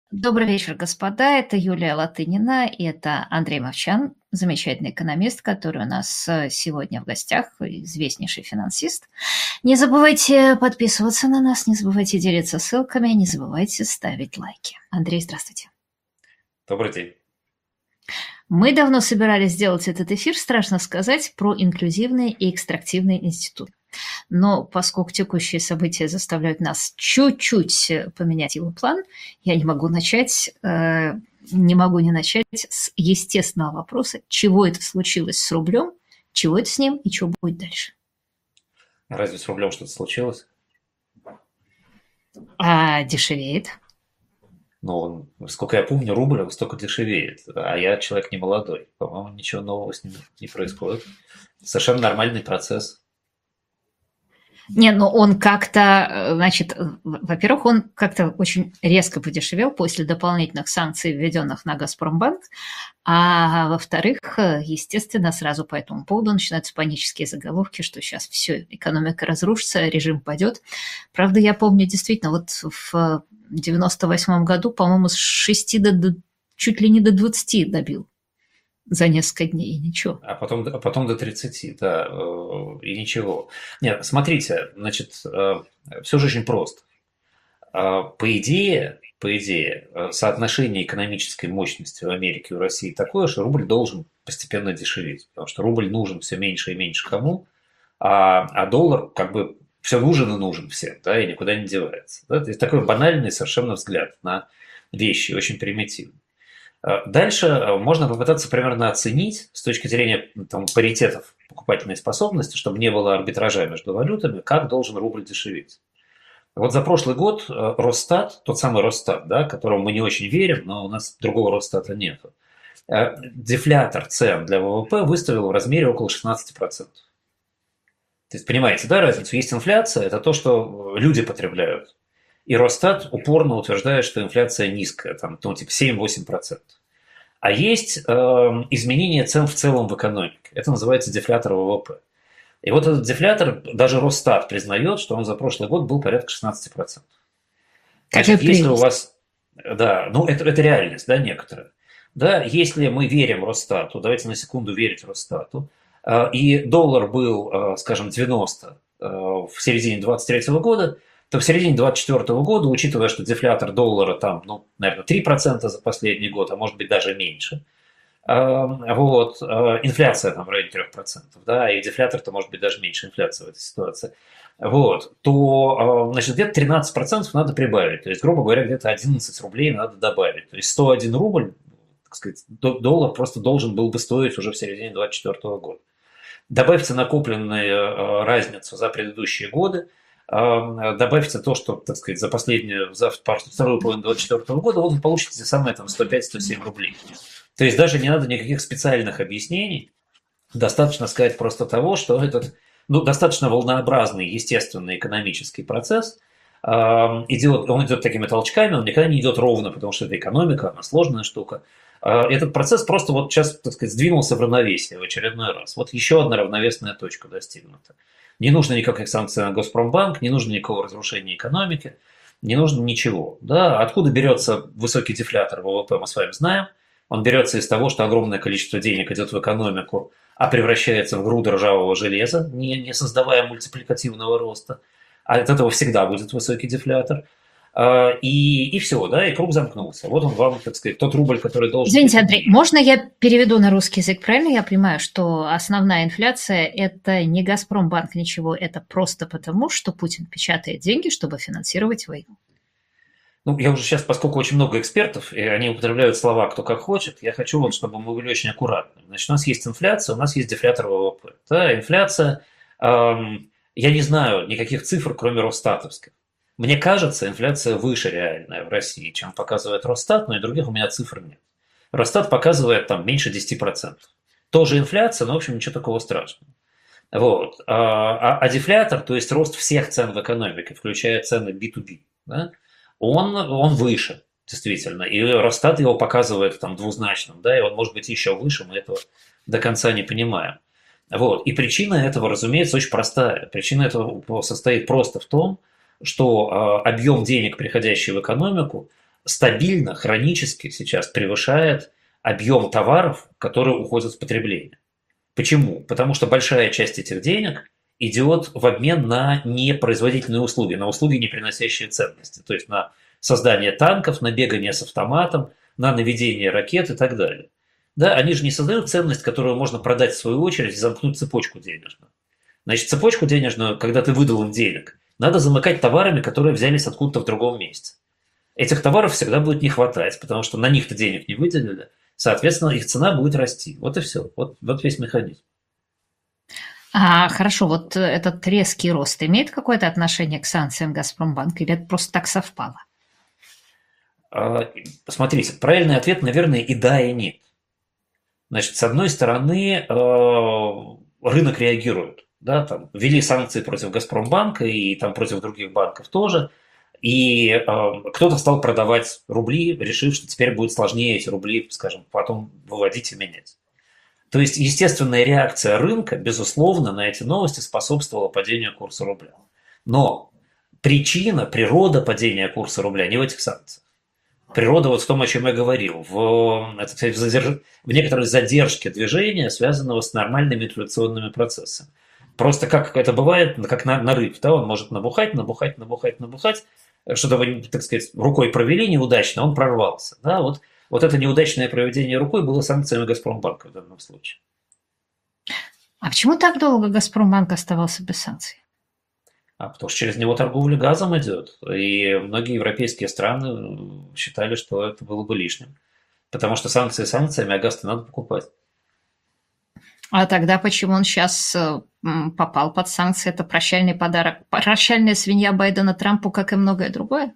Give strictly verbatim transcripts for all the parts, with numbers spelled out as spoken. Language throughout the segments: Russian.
Добрый вечер, господа. Это Юлия Латынина и это Андрей Мовчан, замечательный экономист, который у нас э, сегодня в гостях, известнейший финансист. Не забывайте подписываться на нас, не забывайте делиться ссылками, не забывайте ставить лайки. Андрей, здравствуйте. Добрый день. Мы давно собирались сделать этот эфир, страшно сказать, про инклюзивные и экстрактивные институты. Но поскольку текущие события заставляют нас чуть-чуть поменять его план, я не могу начать, э, не могу не начать с естественного вопроса, чего это случилось с рублем, чего это с ним и что будет дальше. Разве с рублем что-то случилось? А дешевеет. Ну, сколько я помню, рубль столько дешевеет, а я человек не молодой. По-моему, ничего нового с ним не происходит. Совершенно нормальный процесс. Не, ну он как-то, значит, во-первых, он как-то очень резко подешевел после дополнительных санкций, введенных на «Газпромбанк», а во-вторых, естественно, сразу по этому поводу начинаются панические заголовки, что сейчас все, экономика разрушится, режим падет. Правда, я помню, действительно, вот в девяносто восьмом году, по-моему, с шести до, до чуть ли не до двадцати добил за несколько дней, и ничего. А потом, а потом до тридцати, да, и ничего. Нет, смотрите, значит, все же очень просто. По идее, по идее, соотношение экономической мощности в Америке и в России такое, что рубль должен постепенно дешеветь, потому что рубль нужен все меньше и меньше кому, а, а доллар как бы все нужен и нужен всем, да, и никуда не девается. Да? Это такой банальный совершенно взгляд на вещи, очень примитивный. Дальше можно попытаться примерно оценить с точки зрения там, паритетов покупательной способности, чтобы не было арбитража между валютами, как должен рубль дешеветь. Вот за прошлый год Росстат, тот самый Росстат, да, которому мы не очень верим, но у нас другого Росстата нет, дефлятор цен для ВВП выставил в размере около шестнадцати процентов. То есть, понимаете, да, разницу? Есть инфляция, это то, что люди потребляют. И Росстат упорно утверждает, что инфляция низкая, там, ну, типа семь-восемь процентов. А есть э, изменение цен в целом в экономике. Это называется дефлятор ВВП. И вот этот дефлятор, даже Росстат признает, что он за прошлый год был порядка шестнадцати процентов. Значит, если у вас... Да, ну это, это реальность, да, некоторая. Да, если мы верим Росстату, давайте на секунду верить Росстату, э, и доллар был, э, скажем, девяносто э, в середине двадцать третьего года, то в середине двадцать четвёртого года, учитывая, что дефлятор доллара там, ну, наверное, три процента за последний год, а может быть даже меньше, вот, инфляция там в районе трёх процентов, да, и дефлятор-то может быть даже меньше инфляции в этой ситуации, вот, то, значит, где-то тринадцать процентов надо прибавить, то есть, грубо говоря, где-то одиннадцать рублей надо добавить, то есть сто один рубль, так сказать, доллар просто должен был бы стоить уже в середине двадцать четвёртого года. Добавьте накопленную разницу за предыдущие годы, добавьте то, что, так сказать, за последнюю, за вторую половину двадцать четвёртого года, вот вы получите те самые там сто пять - сто семь рублей. То есть даже не надо никаких специальных объяснений, достаточно сказать просто того, что этот, ну, достаточно волнообразный, естественный экономический процесс э, идет, он идет такими толчками, он никогда не идет ровно, потому что это экономика, она сложная штука. Э, этот процесс просто вот сейчас, так сказать, сдвинулся в равновесие в очередной раз. Вот еще одна равновесная точка достигнута. Не нужно никаких санкций на Газпромбанк, не нужно никакого разрушения экономики, не нужно ничего. Да? Откуда берется высокий дефлятор ВВП, мы с вами знаем. Он берется из того, что огромное количество денег идет в экономику, а превращается в груды ржавого железа, не, не создавая мультипликативного роста. А от этого всегда будет высокий дефлятор. И, и все, да, и круг замкнулся. Вот он вам, так сказать, тот рубль, который должен... Извините, Андрей, можно я переведу на русский язык? Правильно я понимаю, что основная инфляция – это не Газпромбанк, ничего, это просто потому, что Путин печатает деньги, чтобы финансировать войну? Ну, я уже сейчас, поскольку очень много экспертов, и они употребляют слова кто как хочет, я хочу, вот, чтобы мы были очень аккуратны. Значит, у нас есть инфляция, у нас есть дефлятор ВВП. Да, инфляция, эм, я не знаю никаких цифр, кроме росстатовских. Мне кажется, инфляция выше реальная в России, чем показывает Росстат, но и других у меня цифр нет. Росстат показывает там меньше десяти процентов. Тоже инфляция, но, в общем, ничего такого страшного. Вот. А, а дефлятор, то есть рост всех цен в экономике, включая цены би ту би, да, он, он выше, действительно. И Росстат его показывает там двузначным, да, и он может быть еще выше, мы этого до конца не понимаем. Вот. И причина этого, разумеется, очень простая. Причина этого состоит просто в том, что э, объем денег, приходящий в экономику, стабильно, хронически сейчас превышает объем товаров, которые уходят в потребление. Почему? Потому что большая часть этих денег идет в обмен на непроизводительные услуги, на услуги, не приносящие ценности. То есть на создание танков, на бегание с автоматом, на наведение ракет и так далее. Да, они же не создают ценность, которую можно продать в свою очередь и замкнуть цепочку денежную. Значит, цепочку денежную, когда ты выдал им денег, надо замыкать товарами, которые взялись откуда-то в другом месте. Этих товаров всегда будет не хватать, потому что на них-то денег не выделили, соответственно, их цена будет расти. Вот и все. Вот, вот весь механизм. А, хорошо, вот этот резкий рост имеет какое-то отношение к санкциям Газпромбанка или это просто так совпало? А, смотрите, правильный ответ, наверное, и да, и нет. Значит, с одной стороны, рынок реагирует. Да, там, ввели санкции против Газпромбанка и там, против других банков тоже. И э, кто-то стал продавать рубли, решив, что теперь будет сложнее эти рубли, скажем, потом выводить и менять. То есть естественная реакция рынка, безусловно, на эти новости способствовала падению курса рубля. Но причина, природа падения курса рубля не в этих санкциях. Природа вот в том, о чем я говорил, в, это, кстати, в, задерж... в некоторой задержке движения, связанного с нормальными инфляционными процессами. Просто как это бывает, как нарыв, да, он может набухать, набухать, набухать, набухать, что-то вы, так сказать, рукой провели неудачно, он прорвался. Да? Вот, вот это неудачное проведение рукой было санкциями Газпромбанка в данном случае. А почему так долго Газпромбанк оставался без санкций? А потому что через него торговля газом идет. И многие европейские страны считали, что это было бы лишним. Потому что санкции санкциями, а газ-то надо покупать. А тогда почему он сейчас попал под санкции? Это прощальный подарок, прощальная свинья Байдена Трампу, как и многое другое?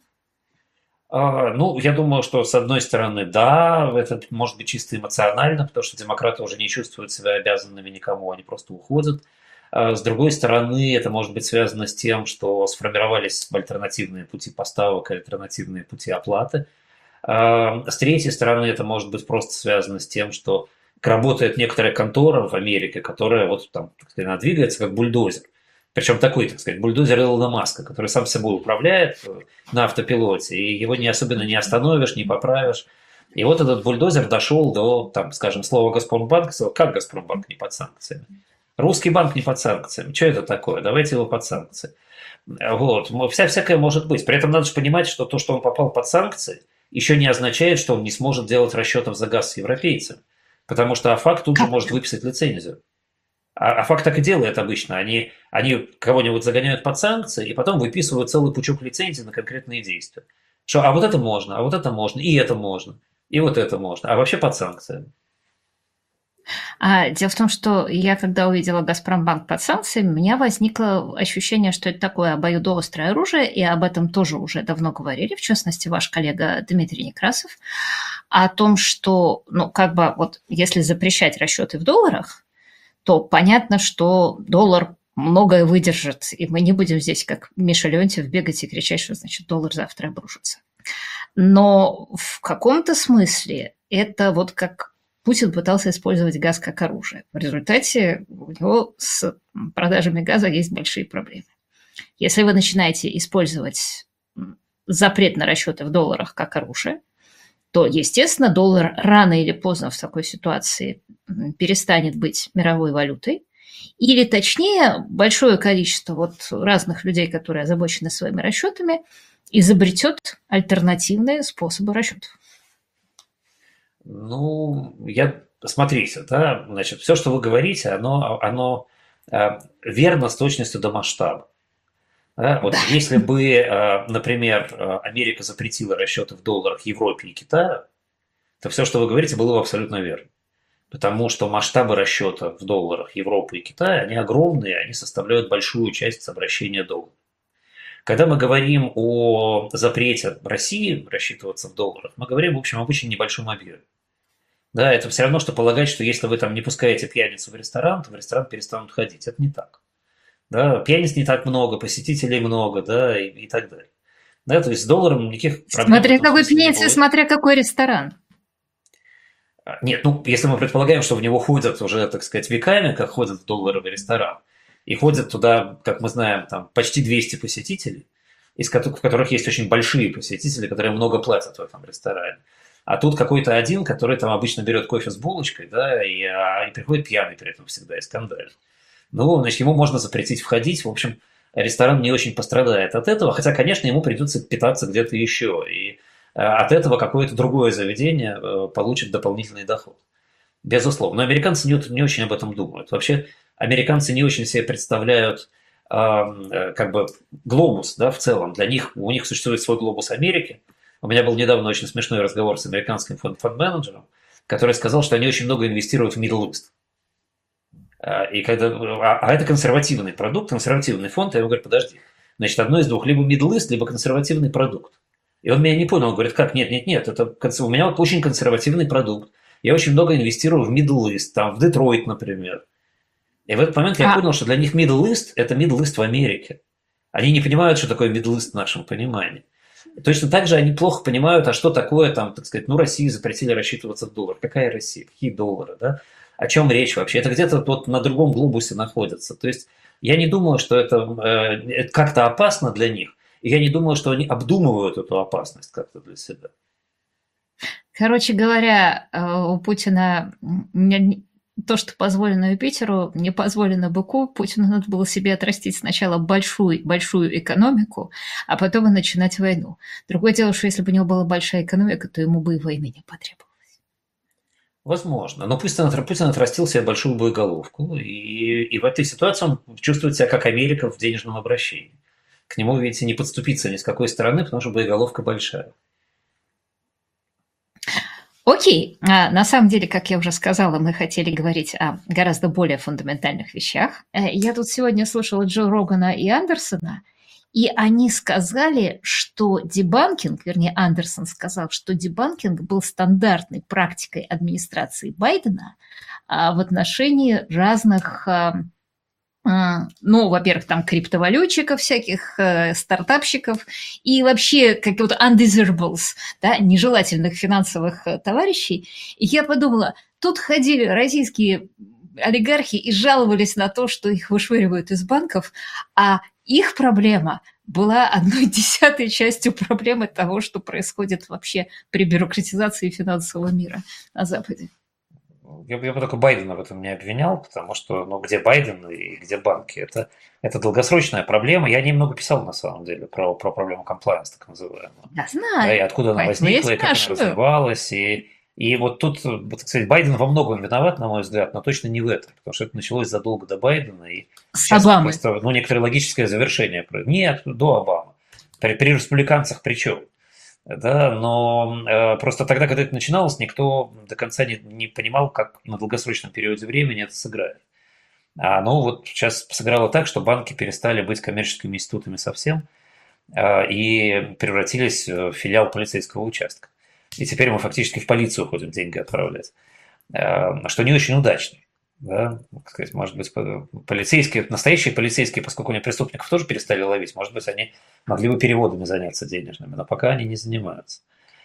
А, ну, я думаю, что с одной стороны, да, это может быть чисто эмоционально, потому что демократы уже не чувствуют себя обязанными никому, они просто уходят. А с другой стороны, это может быть связано с тем, что сформировались альтернативные пути поставок, альтернативные пути оплаты. А с третьей стороны, это может быть просто связано с тем, что работает некоторая контора в Америке, которая вот там, так сказать, двигается как бульдозер. Причем такой, так сказать, бульдозер Илона Маска, который сам собой управляет на автопилоте, и его не особенно не остановишь, не поправишь. И вот этот бульдозер дошел до, там, скажем, слова Газпромбанк, сказал, как Газпромбанк не под санкциями? Русский банк не под санкциями. Что это такое? Давайте его под санкции. Вот. Вся, всякое может быть. При этом надо же понимать, что то, что он попал под санкции, еще не означает, что он не сможет делать расчетов за газ с европейцами. Потому что АФАК тут же может выписать лицензию. А АФАК так и делает обычно. Они, они кого-нибудь загоняют под санкции и потом выписывают целый пучок лицензий на конкретные действия. Что, а вот это можно, а вот это можно, и это можно, и вот это можно. А вообще под санкциями. А, дело в том, что я, когда увидела Газпромбанк под санкциями, у меня возникло ощущение, что это такое обоюдоострое оружие, и об этом тоже уже давно говорили, в частности, ваш коллега Дмитрий Некрасов, о том, что, ну, как бы, вот, если запрещать расчеты в долларах, то понятно, что доллар многое выдержит, и мы не будем здесь, как Миша Леонтьев, бегать и кричать, что, значит, доллар завтра обрушится. Но в каком-то смысле это вот как Путин пытался использовать газ как оружие. В результате у него с продажами газа есть большие проблемы. Если вы начинаете использовать запрет на расчеты в долларах как оружие, то, естественно, доллар рано или поздно в такой ситуации перестанет быть мировой валютой. Или, точнее, большое количество вот разных людей, которые озабочены своими расчетами, изобретет альтернативные способы расчетов. Ну, я, смотрите, да, значит, все, что вы говорите, оно, оно э, верно с точностью до масштаба. Да? Вот да. Если бы, э, например, Америка запретила расчеты в долларах Европе и Китаю, то все, что вы говорите, было бы абсолютно верно. Потому что масштабы расчета в долларах Европы и Китая, они огромные, они составляют большую часть обращения доллара. Когда мы говорим о запрете России рассчитываться в долларах, мы говорим, в общем, об очень небольшом объеме. Да, это все равно, что полагать, что если вы там не пускаете пьяницу в ресторан, то в ресторан перестанут ходить. Это не так. Да, пьяниц не так много, посетителей много, да, и, и так далее. Да, то есть с долларом никаких проблем. Смотря какой пьяница, смотря какой ресторан. Нет, ну, если мы предполагаем, что в него ходят уже, так сказать, веками, как ходят в долларовый ресторан, и ходят туда, как мы знаем, там почти двести посетителей, из которых, в которых есть очень большие посетители, которые много платят в этом ресторане. А тут какой-то один, который там обычно берет кофе с булочкой, да, и, а, и приходит пьяный при этом всегда и скандалит. Ну, значит, ему можно запретить входить. В общем, ресторан не очень пострадает от этого, хотя, конечно, ему придется питаться где-то еще. И от этого какое-то другое заведение получит дополнительный доход. Безусловно. Но американцы не, не очень об этом думают. Вообще, американцы не очень себе представляют э, как бы глобус, да, в целом. Для них, у них существует свой глобус Америки. У меня был недавно очень смешной разговор с американским фонд-менеджером, который сказал, что они очень много инвестируют в Middle East. И когда, а, а это консервативный продукт, консервативный фонд. Я ему говорю, подожди. Значит, одно из двух. Либо Middle East, либо консервативный продукт. И он меня не понял. Он говорит, как? Нет, нет, нет. Это, у меня вот очень консервативный продукт. Я очень много инвестирую в Middle East. Там, в Детройт, например. И в этот момент я а... понял, что для них Middle East – это Middle East в Америке. Они не понимают, что такое Middle East в нашем понимании. Точно так же они плохо понимают, а что такое, там, так сказать, ну, России запретили рассчитываться в доллар. Какая Россия? Какие доллары, да? О чем речь вообще? Это где-то вот на другом глобусе находится. То есть я не думаю, что это, э, это как-то опасно для них. И я не думаю, что они обдумывают эту опасность как-то для себя. Короче говоря, у Путина то, что позволено Юпитеру, не позволено быку. Путину надо было себе отрастить сначала большую, большую экономику, а потом и начинать войну. Другое дело, что если бы у него была большая экономика, то ему бы и войны не потребовалось. Возможно. Но Путин, Путин отрастил себе большую боеголовку, и, и в этой ситуации он чувствует себя как Америка в денежном обращении. К нему, видите, не подступиться ни с какой стороны, потому что боеголовка большая. Окей, на самом деле, как я уже сказала, мы хотели говорить о гораздо более фундаментальных вещах. Я тут сегодня слушала Джо Рогана и Андерсона, и они сказали, что дебанкинг, вернее, Андерсон сказал, что дебанкинг был стандартной практикой администрации Байдена в отношении разных... Ну, во-первых, там криптовалютчиков всяких, э, стартапщиков и вообще каких-то undesirables, да, нежелательных финансовых э, товарищей. И я подумала, тут ходили российские олигархи и жаловались на то, что их вышвыривают из банков, а их проблема была одной десятой частью проблемы того, что происходит вообще при бюрократизации финансового мира на Западе. Я бы, я бы только Байдена в этом не обвинял, потому что, ну, где Байден и где банки, это, это долгосрочная проблема. Я немного писал, на самом деле, про, про проблему комплайенс, так называемую. Я знаю. Да, и откуда она возникла, и как она развивалась. И, и вот тут, так сказать, Байден во многом виноват, на мой взгляд, но точно не в этом, потому что это началось задолго до Байдена. И с Обамой. Просто, ну, некоторое логическое завершение. Нет, до Обамы. При, при республиканцах причем. Да, но э, просто тогда, когда это начиналось, никто до конца не, не понимал, как на долгосрочном периоде времени это сыграет. А оно вот сейчас сыграло так, что банки перестали быть коммерческими институтами совсем э, и превратились в филиал полицейского участка. И теперь мы фактически в полицию ходим деньги отправлять, э, что не очень удачно. Да, сказать, может быть, полицейские, настоящие полицейские, поскольку они преступников тоже перестали ловить, может быть, они могли бы переводами заняться денежными, но пока они не занимаются.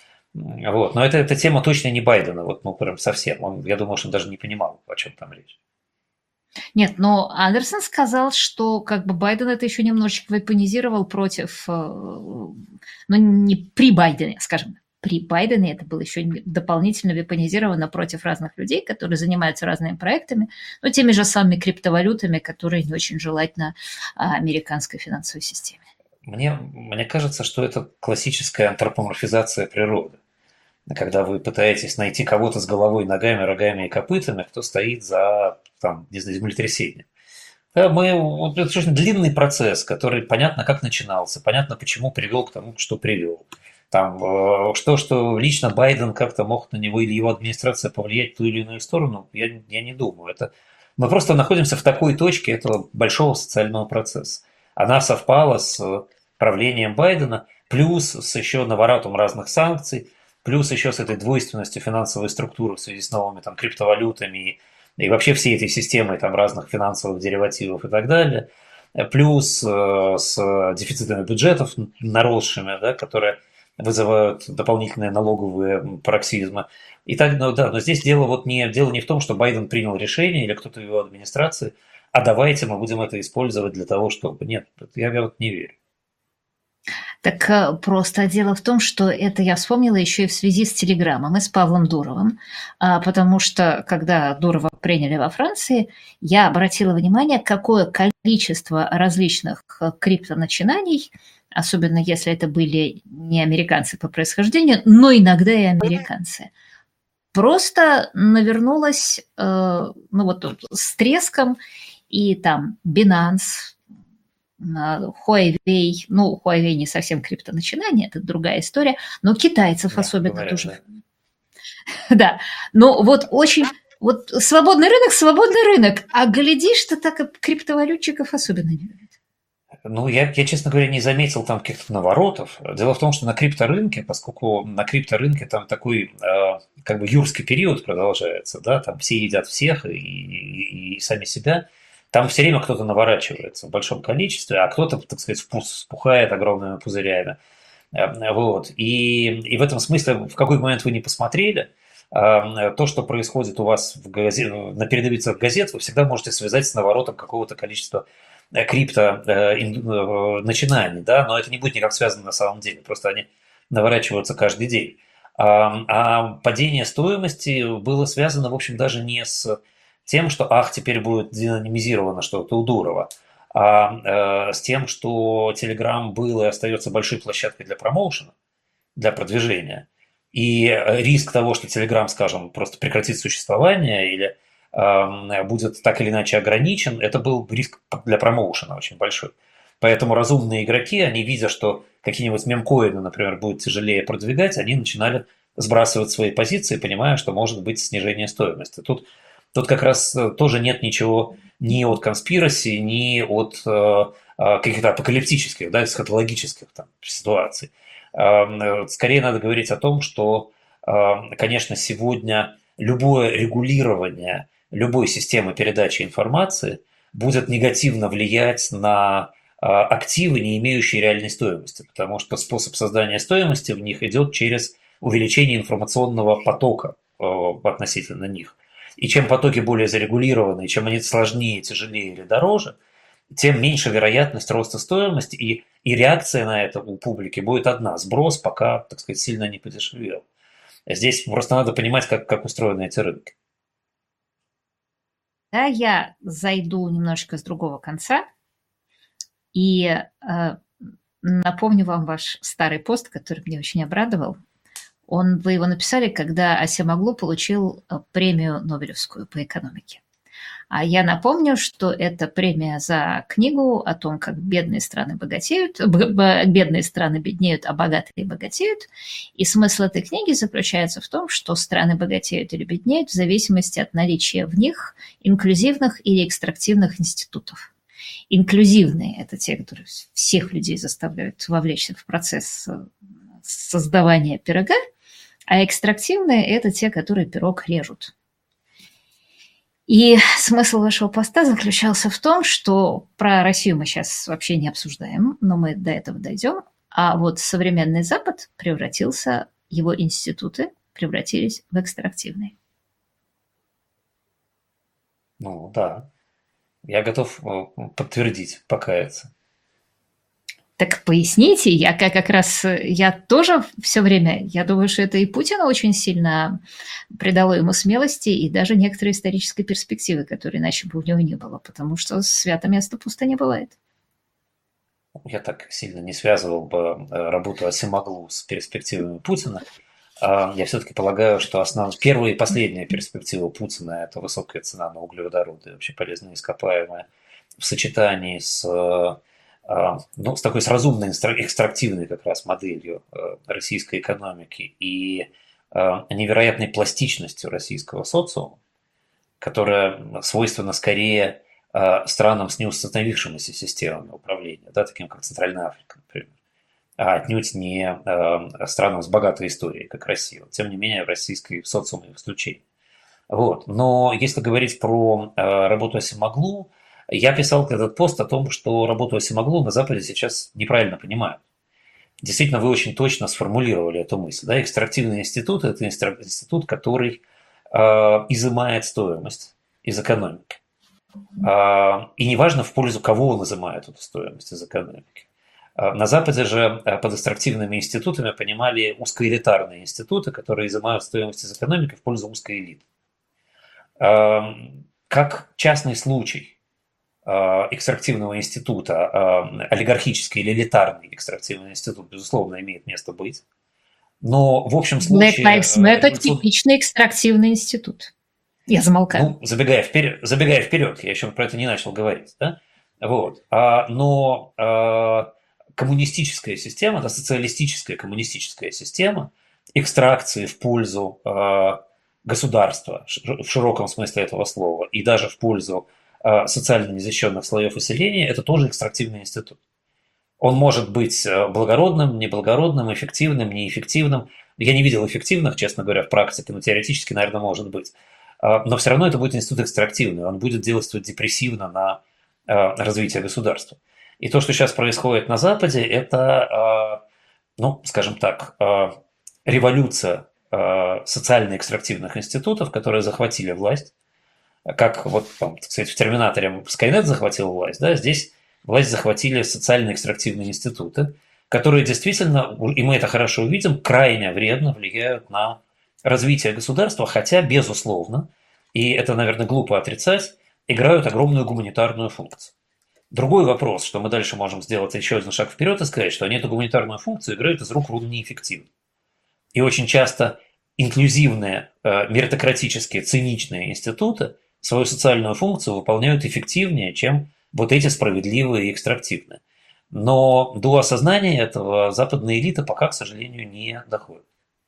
Вот. Но это, эта тема точно не Байдена, вот, ну, прям совсем. Он, я думаю, что он даже не понимал, о чем там речь. Нет, но Андерсон сказал, что как бы Байден это еще немножечко вепонизировал против, ну, не при Байдене, скажем, при Байдене это было еще дополнительно вепонизировано против разных людей, которые занимаются разными проектами, но теми же самыми криптовалютами, которые не очень желательно американской финансовой системе. Мне, мне кажется, что это классическая антропоморфизация природы. Когда вы пытаетесь найти кого-то с головой, ногами, рогами и копытами, кто стоит за, там, не знаю, землетрясением. Да, мы, вот, это очень длинный процесс, который понятно, как начинался, понятно, почему привел к тому, что привел. Там, что, что лично Байден как-то мог на него или его администрация повлиять в ту или иную сторону, я, я не думаю. Это, мы просто находимся в такой точке этого большого социального процесса. Она совпала с правлением Байдена, плюс с еще наворотом разных санкций, плюс еще с этой двойственностью финансовой структуры в связи с новыми там, криптовалютами и, и вообще всей этой системой там, разных финансовых деривативов и так далее, плюс э, с дефицитами бюджетов наросшими, да, которые вызывают дополнительные налоговые пароксизмы. И так, ну, да, но здесь дело, вот не, дело не в том, что Байден принял решение или кто-то в его администрации, а давайте мы будем это использовать для того, чтобы... Нет, я, я вот не верю. Так э, просто дело в том, что это я вспомнила еще и в связи с телеграммом и с Павлом Дуровым, а, потому что когда Дурова приняли во Франции, я обратила внимание, какое количество различных э, криптоначинаний, особенно если это были не американцы по происхождению, но иногда и американцы, просто навернулось, э, ну вот тут с треском, и там Binance, Huawei, ну, Huawei не совсем криптоначинание, это другая история, но китайцев Мягко особенно говоря, тоже. да. Да, но вот очень, вот свободный рынок, свободный рынок, а глядишь, что так и криптовалютчиков особенно не любят. Ну, я, я, честно говоря, не заметил там каких-то наворотов. Дело в том, что на крипторынке, поскольку на крипторынке там такой э, как бы юрский период продолжается, да, там все едят всех и, и, и сами себя, там все время кто-то наворачивается в большом количестве, а кто-то, так сказать, впус- вспухает огромными пузырями. Э, Вот. И, и в этом смысле, в какой момент вы не посмотрели, э, то, что происходит у вас в газе- на передовицах газет, вы всегда можете связать с наворотом какого-то количества э, крипто э, ин- э, начинаний, да, но это не будет никак связано на самом деле, просто они наворачиваются каждый день. А, а падение стоимости было связано, в общем, даже не с тем, что, ах, теперь будет динамизировано что-то у Дурова, а э, с тем, что Telegram был и остается большой площадкой для промоушена, для продвижения. И э, риск того, что Telegram, скажем, просто прекратит существование или э, будет так или иначе ограничен, это был риск для промоушена очень большой. Поэтому разумные игроки, они видя, что какие-нибудь мемкоины, например, будет тяжелее продвигать, они начинали сбрасывать свои позиции, понимая, что может быть снижение стоимости. Тут, тут как раз э, тоже нет ничего ни от конспираси, ни от э, э, каких-то апокалиптических, да, эсхатологических там, ситуаций. Э, Скорее надо говорить о том, что, э, конечно, сегодня любое регулирование любой системы передачи информации будет негативно влиять на э, активы, не имеющие реальной стоимости, потому что способ создания стоимости в них идет через увеличение информационного потока э, относительно них. И чем потоки более зарегулированы, чем они сложнее, тяжелее или дороже, тем меньше вероятность роста стоимости, и, и реакция на это у публики будет одна – сброс, пока, так сказать, сильно не подешевел. Здесь просто надо понимать, как, как устроены эти рынки. Да, я зайду немножечко с другого конца и э, напомню вам ваш старый пост, который меня очень обрадовал. Он, вы его написали, когда Асимоглу получил э, премию Нобелевскую по экономике. А я напомню, что это премия за книгу о том, как бедные страны богатеют, бедные страны беднеют, а богатые богатеют. И смысл этой книги заключается в том, что страны богатеют или беднеют в зависимости от наличия в них инклюзивных или экстрактивных институтов. Инклюзивные – это те, которые всех людей заставляют вовлечься в процесс создавания пирога, а экстрактивные – это те, которые пирог режут. И смысл вашего поста заключался в том, что про Россию мы сейчас вообще не обсуждаем, но мы до этого дойдем. А вот современный Запад превратился, его институты превратились в экстрактивные. Ну да, я готов подтвердить, покаяться. Так поясните, я как, как раз, я тоже все время, я думаю, что это и Путина очень сильно придало ему смелости и даже некоторые исторической перспективы, которые иначе бы у него не было, потому что свято место пусто не бывает. Я так сильно не связывал бы работу Асимоглу с перспективами Путина. Я все-таки полагаю, что основ... первая и последняя перспектива Путина – это высокая цена на углеводороды и вообще полезные ископаемые в сочетании с ну, с такой с разумной экстрактивной как раз моделью российской экономики и невероятной пластичностью российского социума, которая свойственна скорее странам с неустановившимися системами управления, да, таким как Центральная Африка, например, а отнюдь не странам с богатой историей, как Россия. Тем не менее, в российской социуме исключение. Вот. Но если говорить про работу Асимоглу, я писал этот пост о том, что работу Асимоглу на Западе сейчас неправильно понимают. Действительно, вы очень точно сформулировали эту мысль. Да? Экстрактивный институт – это институт, который э, изымает стоимость из экономики. Э, и неважно, в пользу кого он изымает эту стоимость из экономики. На Западе же под экстрактивными институтами понимали узкоэлитарные институты, которые изымают стоимость из экономики в пользу узкой элиты. Как частный случай экстрактивного института, олигархический или элитарный экстрактивный институт, безусловно, имеет место быть. Но в общем случае... Black Lives Matter – типичный экстрактивный институт. Я замолкаю. Ну, забегая вперед, забегая вперед, я еще про это не начал говорить, да? Вот. А, но а, коммунистическая система, да, социалистическая коммунистическая система экстракции в пользу а, государства, в широком смысле этого слова, и даже в пользу а, социально незащищенных слоев населения, это тоже экстрактивный институт. Он может быть благородным, неблагородным, эффективным, неэффективным. Я не видел эффективных, честно говоря, в практике, но теоретически, наверное, может быть. Но все равно это будет институт экстрактивный, он будет действовать депрессивно на развитие государства. И то, что сейчас происходит на Западе, это, ну, скажем так, революция социально-экстрактивных институтов, которые захватили власть. Как вот, там, так сказать, в «Терминаторе» Скайнет захватил власть, да, здесь власть захватили социально-экстрактивные институты, которые действительно, и мы это хорошо увидим, крайне вредно влияют на развитие государства, хотя, безусловно, и это, наверное, глупо отрицать, играют огромную гуманитарную функцию. Другой вопрос, что мы дальше можем сделать еще один шаг вперед и сказать, что они эту гуманитарную функцию играют из рук вон неэффективно. И очень часто инклюзивные, меритократические, циничные институты свою социальную функцию выполняют эффективнее, чем вот эти справедливые и экстрактивные. Но до осознания этого западная элита пока, к сожалению, не доходит.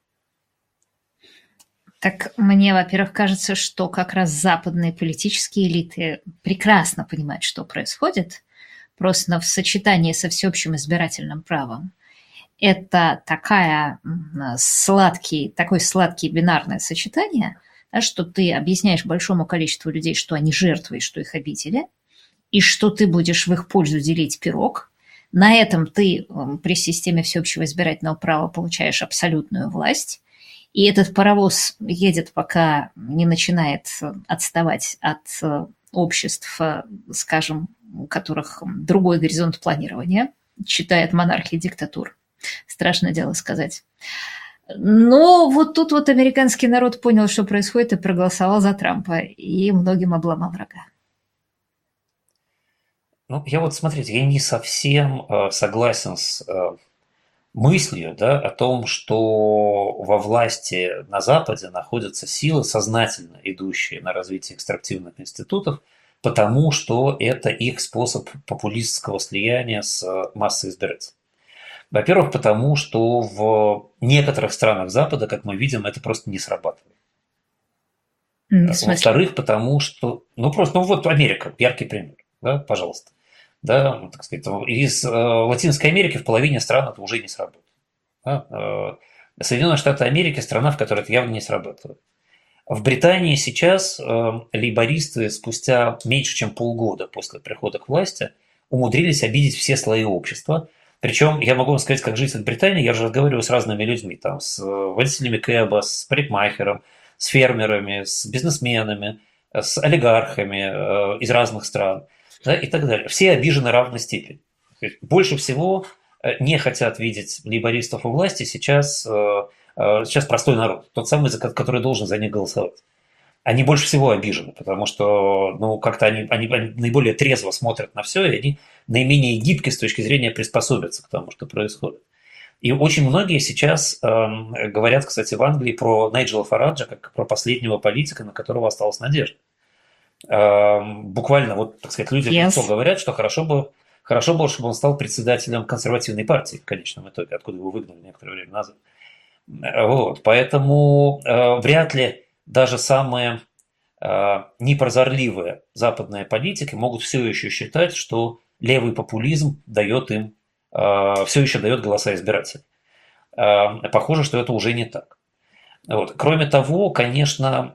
Так мне, во-первых, кажется, что как раз западные политические элиты прекрасно понимают, что происходит, просто в сочетании со всеобщим избирательным правом. Это такая сладкий, такое сладкое бинарное сочетание, да, что ты объясняешь большому количеству людей, что они жертвы и что их обидели, и что ты будешь в их пользу делить пирог. На этом ты при системе всеобщего избирательного права получаешь абсолютную власть. И этот паровоз едет, пока не начинает отставать от обществ, скажем, у которых другой горизонт планирования, читает монархии и диктатур. Страшное дело сказать. Но вот тут вот американский народ понял, что происходит, и проголосовал за Трампа, и многим обломал рога. Ну, я вот, смотрите, я не совсем э, согласен с э, мыслью, да, о том, что во власти на Западе находятся силы, сознательно идущие на развитие экстрактивных институтов, потому что это их способ популистского слияния с массой избирателей. Во-первых, потому что в некоторых странах Запада, как мы видим, это просто не срабатывает. Во-вторых, потому что, ну просто, ну вот Америка, яркий пример, да, пожалуйста. Да, так сказать, из э, Латинской Америки в половине стран это уже не сработает. Да? Э, Соединенные Штаты Америки – страна, в которой это явно не срабатывает. В Британии сейчас э, лейбористы спустя меньше чем полгода после прихода к власти умудрились обидеть все слои общества. Причем, я могу вам сказать, как житель Британии, я же разговариваю с разными людьми, там, с водителями кэба, с парикмахером, с фермерами, с бизнесменами, с олигархами э, из разных стран. Да, и так далее. Все обижены в равной степени. Больше всего не хотят видеть лейбористов у власти сейчас, сейчас простой народ, тот самый, который должен за них голосовать. Они больше всего обижены, потому что ну, как-то они, они, они наиболее трезво смотрят на все, и они наименее гибки с точки зрения приспособиться к тому, что происходит. И очень многие сейчас э, говорят, кстати, в Англии про Найджела Фараджа, как про последнего политика, на которого осталась надежда. Буквально, вот, так сказать, люди в лицо говорят, что хорошо бы, хорошо было, чтобы он стал председателем консервативной партии в конечном итоге, откуда его выгнали некоторое время назад. Вот. Поэтому э, вряд ли даже самые э, непрозорливые западные политики могут все еще считать, что левый популизм дает им, э, все еще дает голоса избирателей. Э, похоже, что это уже не так. Вот. Кроме того, конечно,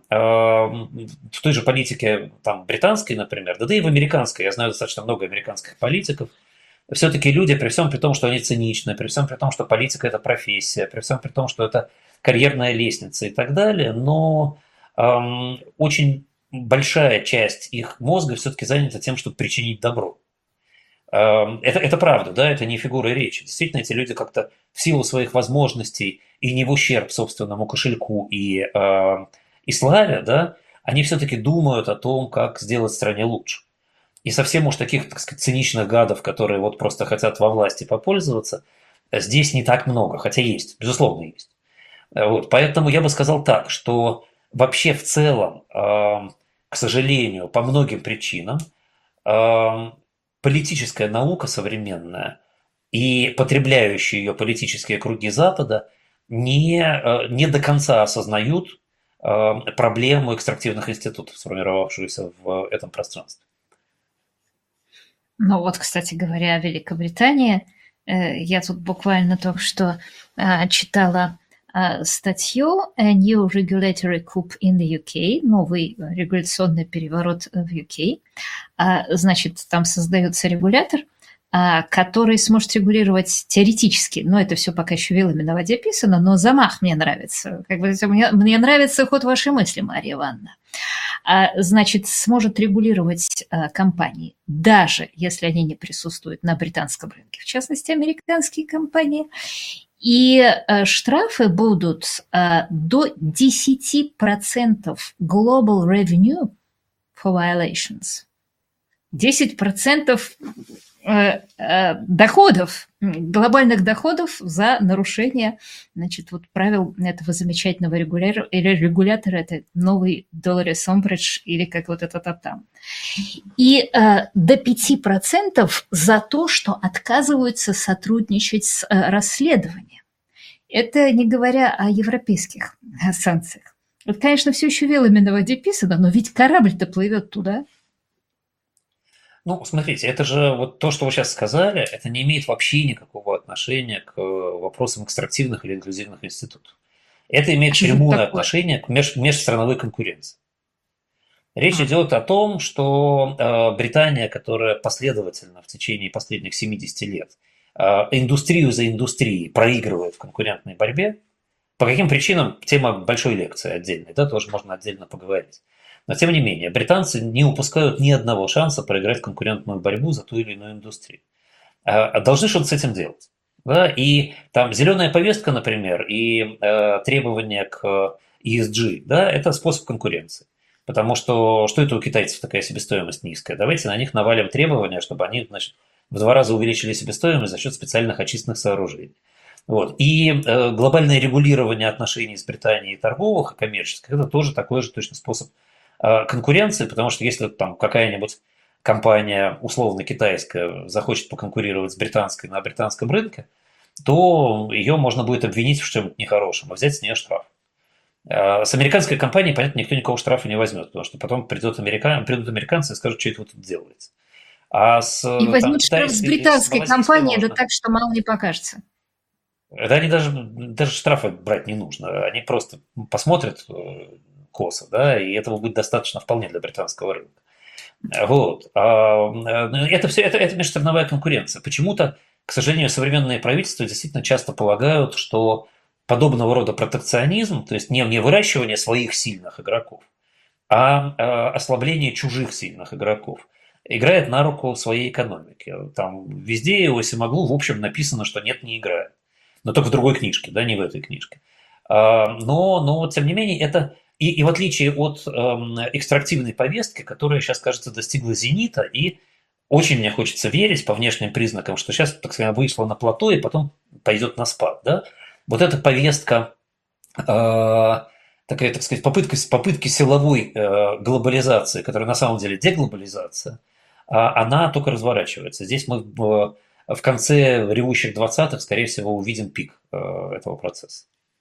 в той же политике там, британской, например, да, да и в американской, я знаю достаточно много американских политиков, все-таки люди, при всем при том, что они циничны, при всем при том, что политика – это профессия, при всем при том, что это карьерная лестница и так далее, но эм, очень большая часть их мозга все-таки занята тем, чтобы причинить добро. Это, это правда, да, это не фигура речи. Действительно, эти люди как-то в силу своих возможностей и не в ущерб собственному кошельку и, э, и славе, да, они все-таки думают о том, как сделать стране лучше. И совсем уж таких, так сказать, циничных гадов, которые вот просто хотят во власти попользоваться, здесь не так много, хотя есть, безусловно, есть. Вот, поэтому я бы сказал так, что вообще в целом, э, к сожалению, по многим причинам, э, политическая наука современная и потребляющие ее политические круги Запада не, э, не до конца осознают э, проблему экстрактивных институтов, сформировавшуюся в этом пространстве. Ну вот, кстати говоря, о Великобритании, э, я тут буквально только что э, читала э, статью «A new regulatory coup in the ю кей», новый регуляционный переворот в ю кей. Э, значит, там создается регулятор, э, который сможет регулировать теоретически, но это все пока еще вилами на воде писано, но замах мне нравится. Как бы, мне, мне нравится ход вашей мысли, Марья Ивановна. Значит, сможет регулировать компании, даже если они не присутствуют на британском рынке, в частности, американские компании. И штрафы будут до десять процентов global revenue for violations. десять процентов доходов, глобальных доходов за нарушение, значит, вот правил этого замечательного регулятора, или регулятора, это новый Долорес Омбридж, или как вот это там. И э, до пяти процентов за то, что отказываются сотрудничать с э, расследованием. Это не говоря о европейских санкциях. Вот, конечно, все еще вилами на воде писано, но ведь корабль-то плывет туда. Ну, смотрите, это же вот то, что вы сейчас сказали, это не имеет вообще никакого отношения к вопросам экстрактивных или инклюзивных институтов. Это имеет прямое отношение к меж, межстрановой конкуренции. Речь а. идет о том, что э, Британия, которая последовательно в течение последних семидесяти лет э, индустрию за индустрией проигрывает в конкурентной борьбе, по каким причинам, тема большой лекции отдельной, да, тоже можно отдельно поговорить. Но, тем не менее, британцы не упускают ни одного шанса проиграть конкурентную борьбу за ту или иную индустрию. А должны что-то с этим делать. Да? И там зеленая повестка, например, и э, требования к и эс джи, да, это способ конкуренции. Потому что что это у китайцев такая себестоимость низкая? Давайте на них навалим требования, чтобы они, значит, в два раза увеличили себестоимость за счет специальных очистных сооружений. Вот. И э, глобальное регулирование отношений с Британией торговых и коммерческих – это тоже такой же точно способ конкуренции, потому что если там какая-нибудь компания, условно китайская, захочет поконкурировать с британской на британском рынке, то ее можно будет обвинить в чем-то нехорошем, а взять с нее штраф. С американской компанией, понятно, никто никакого штрафа не возьмет, потому что потом придут, американ... придут американцы и скажут, что это вы тут делаете. А с, и возьмут штраф с британской компании, да так, что мало не покажется. Это они даже, даже штрафы брать не нужно, они просто посмотрят косо, да, и этого будет достаточно вполне для британского рынка. Вот. Это все, это, это межстрановая конкуренция. Почему-то, к сожалению, современные правительства действительно часто полагают, что подобного рода протекционизм, то есть не, не выращивание своих сильных игроков, а ослабление чужих сильных игроков, играет на руку своей экономике. Там везде у Осимоглу, в общем, написано, что нет, не играет. Но только в другой книжке, да, не в этой книжке. Но, но тем не менее, это... И, и в отличие от э, экстрактивной повестки, которая сейчас, кажется, достигла зенита, и очень мне хочется верить по внешним признакам, что сейчас, так сказать, вышла на плато и потом пойдет на спад. Да? Вот эта повестка, э, такая, так сказать, попытка, попытки силовой э, глобализации, которая на самом деле деглобализация, э, она только разворачивается. Здесь мы в, в конце ревущих двадцатых, скорее всего, увидим пик э, этого процесса.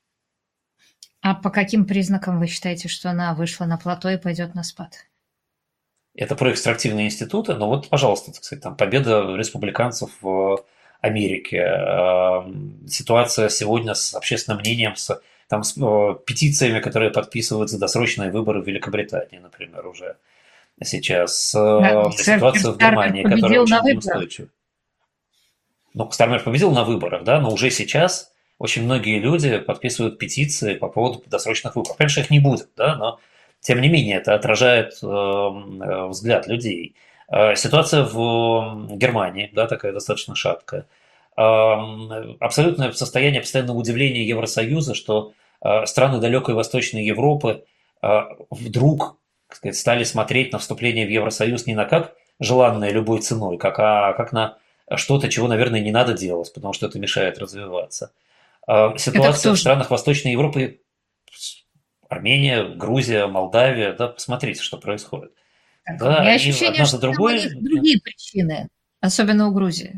А по каким признакам вы считаете, что она вышла на плато и пойдет на спад? Это про экстрактивные институты, но вот, пожалуйста, так сказать, там победа республиканцев в Америке, ситуация сегодня с общественным мнением, с, там, с петициями, которые подписывают за досрочные выборы в Великобритании, например, уже сейчас, да, ситуация в Германии, которая очень неустойчива. Ну, Стармер победил на выборах, да, но уже сейчас очень многие люди подписывают петиции по поводу досрочных выборов. Конечно, их не будет, да, но тем не менее это отражает э, взгляд людей. Ситуация в Германии, да, такая достаточно шаткая. Абсолютное состояние постоянного удивления Евросоюза, что страны далекой Восточной Европы вдруг, так сказать, стали смотреть на вступление в Евросоюз не на как желанное любой ценой, как, а как на что-то, чего, наверное, не надо делать, потому что это мешает развиваться. Это Ситуация кто в же? странах Восточной Европы, Армения, Грузия, Молдавия, да, посмотрите, что происходит. Так, у Да, меня они ощущение, одна за что там у них другой. другие причины, особенно у Грузии.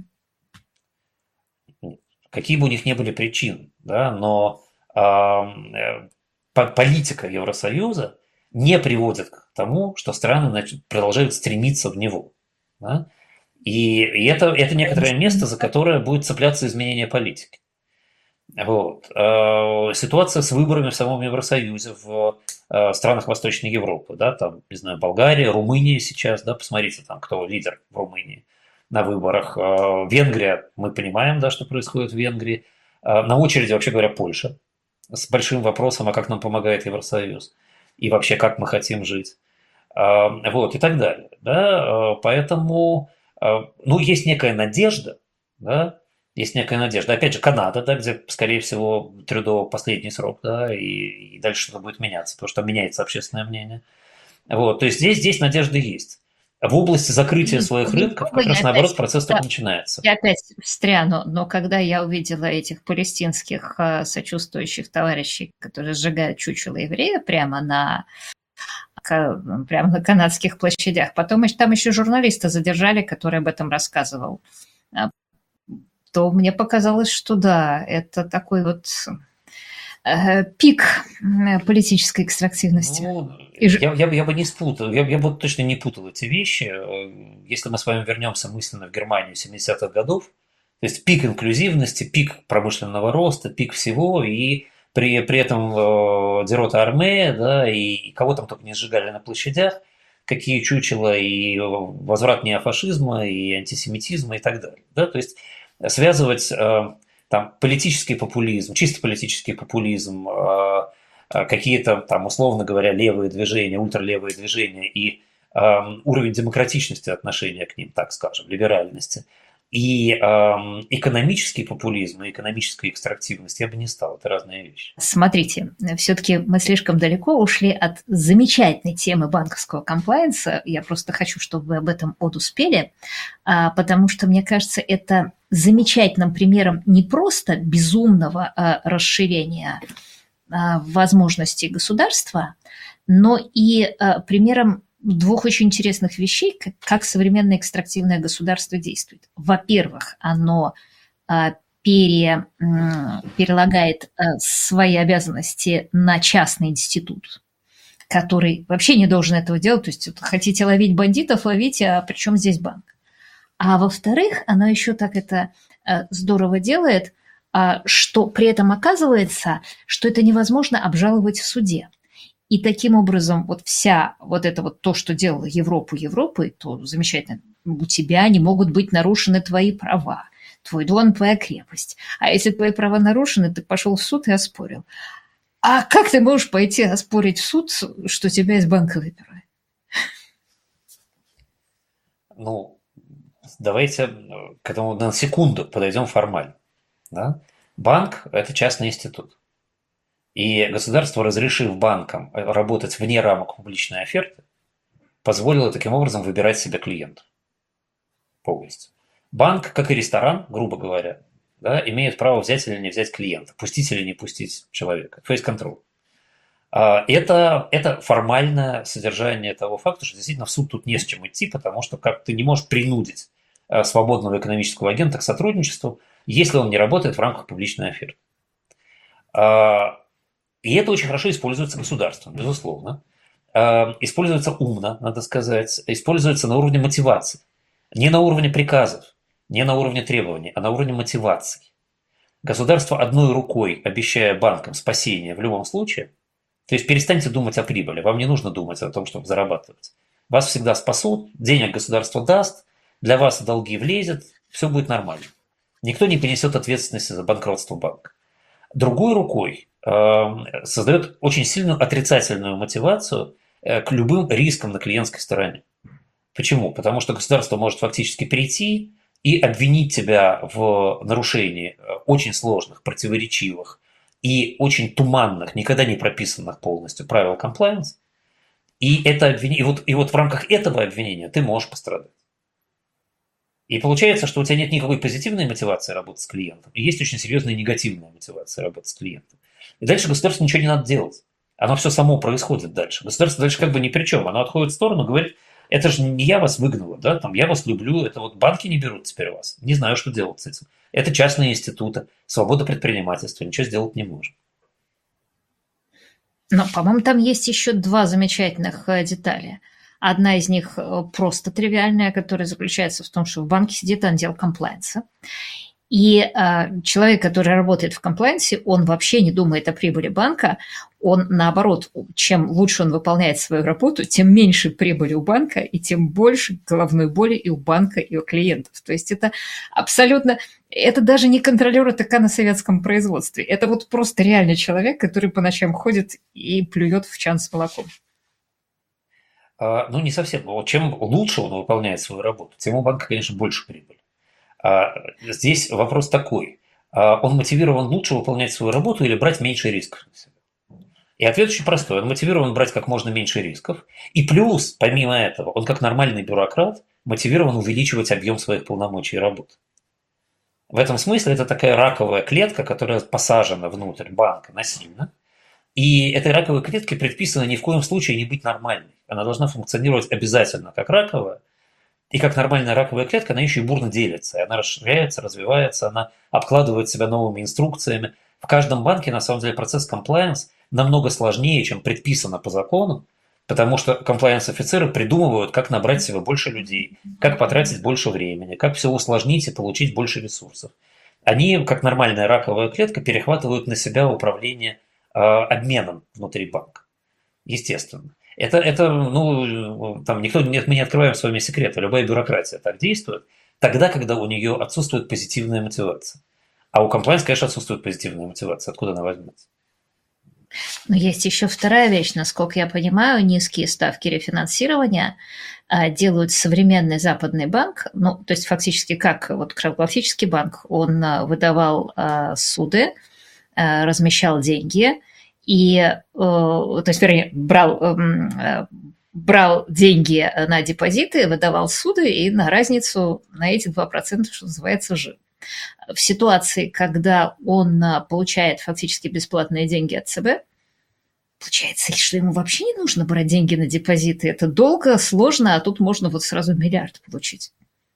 Какие бы у них ни были причины, да, но а, э, по- политика Евросоюза не приводит к тому, что страны значит, продолжают стремиться в него. Да? И, и это, это некоторое место, за которое будет цепляться изменение политики. Вот. А, Ситуация с выборами в самом Евросоюзе, в а, странах Восточной Европы, да, там, не знаю, Болгария, Румыния сейчас, да, посмотрите, там, кто лидер в Румынии на выборах. А, Венгрия, мы понимаем, да, что происходит в Венгрии. А, На очереди, вообще говоря, Польша с большим вопросом, а как нам помогает Евросоюз и вообще как мы хотим жить. А, Вот, и так далее. Да? А, Поэтому, а, ну, есть некая надежда, да, есть некая надежда. Опять же, Канада, да, где, скорее всего, Трюдо последний срок, да, и, и дальше что-то будет меняться, потому что меняется общественное мнение. Вот, то есть здесь, здесь надежда есть. В области закрытия И своих рынков немного как раз я наоборот опять, процесс да, только начинается. я опять встряну, но когда я увидела этих палестинских э, сочувствующих товарищей, которые сжигают чучело еврея прямо на, ка- прямо на канадских площадях, потом ещё- там еще журналиста задержали, который об этом рассказывал, а, то мне показалось, что да, это такой вот э, пик м, политической экстрактивности. Ну, И ж- я, я, бы- я бы не спутал, я, я бы точно не путал эти вещи. Э, Если мы с вами вернемся мысленно в Германию семидесятых годов, то есть пик инклюзивности, пик промышленного роста, пик всего, и при, при этом э, Дерота Армея, да, и кого там только не сжигали на площадях, какие чучела, и возврат неофашизма, и антисемитизма, и так далее. Да? То есть связывать э, там, политический популизм, чисто политический популизм, э, э, какие-то там, условно говоря, левые движения, ультралевые движения и э, уровень демократичности отношения к ним, так скажем, либеральности, и э, экономический популизм и экономическая экстрактивность я бы не стал, это разные вещи. Смотрите, все-таки мы слишком далеко ушли от замечательной темы банковского комплайенса. Я просто хочу, чтобы вы об этом одуспели, а, потому что, мне кажется, это замечательным примером не просто безумного а, расширения а, возможностей государства, но и а, примером двух очень интересных вещей, как, как современное экстрактивное государство действует. Во-первых, оно а, пере, перелагает свои обязанности на частный институт, который вообще не должен этого делать. То есть хотите ловить бандитов, ловите, а при чем здесь банк? А во-вторых, оно еще так это здорово делает, что при этом оказывается, что это невозможно обжаловать в суде. И таким образом вот вся вот это вот то, что делала Европу Европой, то замечательно, у тебя не могут быть нарушены твои права, твой дом, твоя крепость. А если твои права нарушены, ты пошел в суд и оспорил. А как ты можешь пойти оспорить в суд, что тебя из банка выпирают? Ну, давайте к этому на секунду подойдем формально. Да? Банк – это частный институт. И государство, разрешив банкам работать вне рамок публичной оферты, позволило таким образом выбирать себе клиентов полностью. Банк, как и ресторан, грубо говоря, да, имеет право взять или не взять клиента, пустить или не пустить человека. Фейс-контроль. Это, это формальное содержание того факта, что действительно в суд тут не с чем идти, потому что как ты не можешь принудить свободного экономического агента к сотрудничеству, если он не работает в рамках публичной оферты. И это очень хорошо используется государством, безусловно. Используется умно, надо сказать, используется на уровне мотивации. Не на уровне приказов, не на уровне требований, а на уровне мотиваций. Государство одной рукой, обещая банкам спасение в любом случае, то есть перестаньте думать о прибыли, вам не нужно думать о том, чтобы зарабатывать. Вас всегда спасут, денег государство даст, для вас долги влезет, все будет нормально. Никто не понесет ответственности за банкротство банка. Другой рукой э, создает очень сильную отрицательную мотивацию э, к любым рискам на клиентской стороне. Почему? Потому что государство может фактически прийти и обвинить тебя в нарушении очень сложных, противоречивых и очень туманных, никогда не прописанных полностью правил compliance. И, это обвинение, и, вот, и вот в рамках этого обвинения ты можешь пострадать. И получается, что у тебя нет никакой позитивной мотивации работать с клиентом, и есть очень серьезная негативная мотивация работать с клиентом. И дальше государству ничего не надо делать. Оно все само происходит дальше. Государство дальше как бы ни при чем. Оно отходит в сторону, говорит, это же не я вас выгнала, да, там, я вас люблю, это вот банки не берут теперь вас. Не знаю, что делать с этим. Это частные институты, свобода предпринимательства, ничего сделать не можем. Но, по-моему, там есть еще два замечательных э, детали. Одна из них э, просто тривиальная, которая заключается в том, что в банке сидит отдел комплайенса. И э, человек, который работает в комплайенсе, он вообще не думает о прибыли банка. Он, наоборот, чем лучше он выполняет свою работу, тем меньше прибыли у банка, и тем больше головной боли и у банка, и у клиентов. То есть это абсолютно... Это даже не контролер ТК на советском производстве. Это вот просто реальный человек, который по ночам ходит и плюет в чан с молоком. А, ну, не совсем. Вот чем лучше он выполняет свою работу, тем у банка, конечно, больше прибыли. А, здесь вопрос такой. А, он мотивирован лучше выполнять свою работу или брать меньше рисков на себя? И ответ очень простой. Он мотивирован брать как можно меньше рисков. И плюс, помимо этого, он как нормальный бюрократ мотивирован увеличивать объем своих полномочий и работы. В этом смысле это такая раковая клетка, которая посажена внутрь банка насильно. И этой раковой клетке предписано ни в коем случае не быть нормальной. Она должна функционировать обязательно как раковая. И как нормальная раковая клетка, она еще и бурно делится. И она расширяется, развивается, она обкладывает себя новыми инструкциями. В каждом банке, на самом деле, процесс compliance намного сложнее, чем предписано по закону, потому что комплаенс-офицеры придумывают, как набрать себе больше людей, как потратить больше времени, как все усложнить и получить больше ресурсов. Они, как нормальная раковая клетка, перехватывают на себя управление э, обменом внутри банка. Естественно. Это, это, ну, там никто, нет, мы не открываем с вами секрета. Любая бюрократия так действует тогда, когда у нее отсутствует позитивная мотивация. А у комплайенс, конечно, отсутствует позитивная мотивация. Откуда она возьмется? Но есть еще вторая вещь. Насколько я понимаю, низкие ставки рефинансирования а, делают современный западный банк, ну, то есть фактически как вот классический банк, он а, выдавал а, суды, а, размещал деньги, и, а, то есть, вернее, брал, а, брал деньги на депозиты, выдавал суды, и на разницу на эти два процента, что называется, жил. В ситуации, когда он получает фактически бесплатные деньги от ЦБ, получается, что ему вообще не нужно брать деньги на депозиты. Это долго, сложно, а тут можно вот сразу миллиард получить.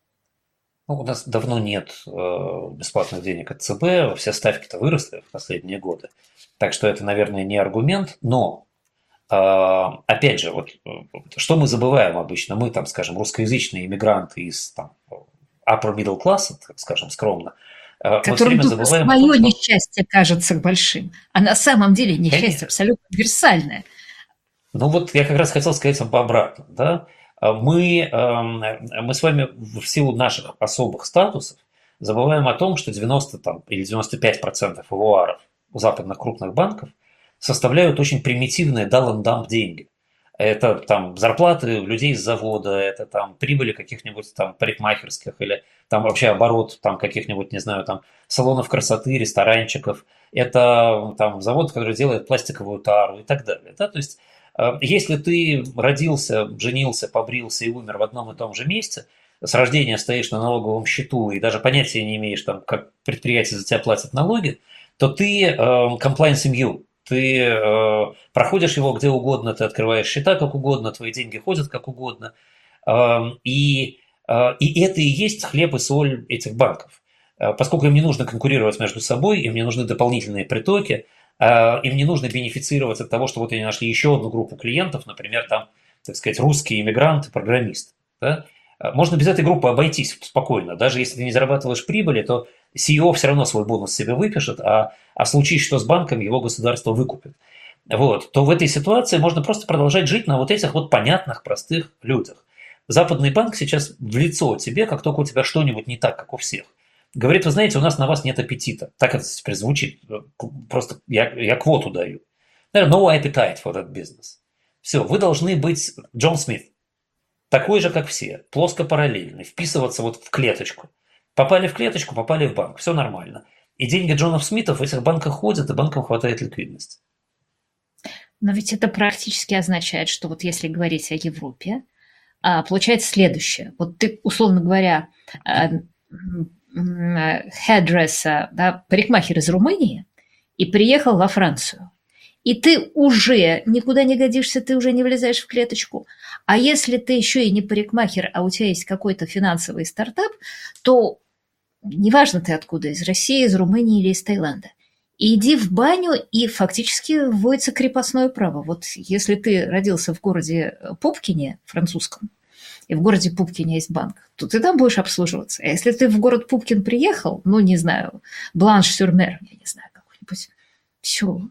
Ну, у нас давно нет э, бесплатных денег от ЦБ, все ставки-то выросли в последние годы. Так что это, наверное, не аргумент, но э, опять же, вот, что мы забываем обычно? Мы, там, скажем, русскоязычные иммигранты из там, upper middle class, так скажем, скромно, которым только свое том, что... несчастье кажется большим, а на самом деле несчастье Конечно. Абсолютно универсальное. Ну вот я как раз хотел сказать об обратном. Да? Мы, мы с вами в силу наших особых статусов забываем о том, что девяносто там, или девяносто пять процентов эвуаров у западных крупных банков составляют очень примитивные дал-н-дамп деньги. Это там зарплаты людей с завода, это там прибыли каких-нибудь там парикмахерских или там вообще оборот там каких-нибудь, не знаю, там салонов красоты, ресторанчиков. Это там завод, который делает пластиковую тару и так далее. Да? То есть, если ты родился, женился, побрился и умер в одном и том же месте, с рождения стоишь на налоговом счету и даже понятия не имеешь, там, как предприятие за тебя платят налоги, то ты э, compliance immune. Ты э, проходишь его где угодно, ты открываешь счета как угодно, твои деньги ходят как угодно. Э, и, э, и это и есть хлеб и соль этих банков. Э, поскольку им не нужно конкурировать между собой, им не нужны дополнительные притоки, э, им не нужно бенефицировать от того, что вот они нашли еще одну группу клиентов, например, там, так сказать, русские иммигранты, программисты. Да? Можно без этой группы обойтись спокойно. Даже если ты не зарабатываешь прибыли, то си и о все равно свой бонус себе выпишет, а, а случись что с банком, его государство выкупит. Вот. То в этой ситуации можно просто продолжать жить на вот этих вот понятных, простых людях. Западный банк сейчас в лицо тебе, как только у тебя что-нибудь не так, как у всех. Говорит, вы знаете, у нас на вас нет аппетита. Так это теперь звучит. Просто я, я квоту даю. No appetite for that business. Все, вы должны быть Джон Смит. такой же, как все, плоско-параллельный, вписываться вот в клеточку. Попали в клеточку, попали в банк, все нормально. И деньги Джонов Смитов в этих банках ходят, и банкам хватает ликвидности. Но ведь это практически означает, что вот если говорить о Европе, получается следующее. Вот ты, условно говоря, хairdresser, да, парикмахер из Румынии, и приехал во Францию. И ты уже никуда не годишься, ты уже не влезаешь в клеточку. А если ты еще и не парикмахер, а у тебя есть какой-то финансовый стартап, то неважно ты откуда, из России, из Румынии или из Таиланда, иди в баню, и фактически вводится крепостное право. Вот если ты родился в городе Пупкине, французском, и в городе Пупкине есть банк, то ты там будешь обслуживаться. А если ты в город Пупкин приехал, ну, не знаю, Бланш-сюр-Мер, я не знаю, какой-нибудь, все.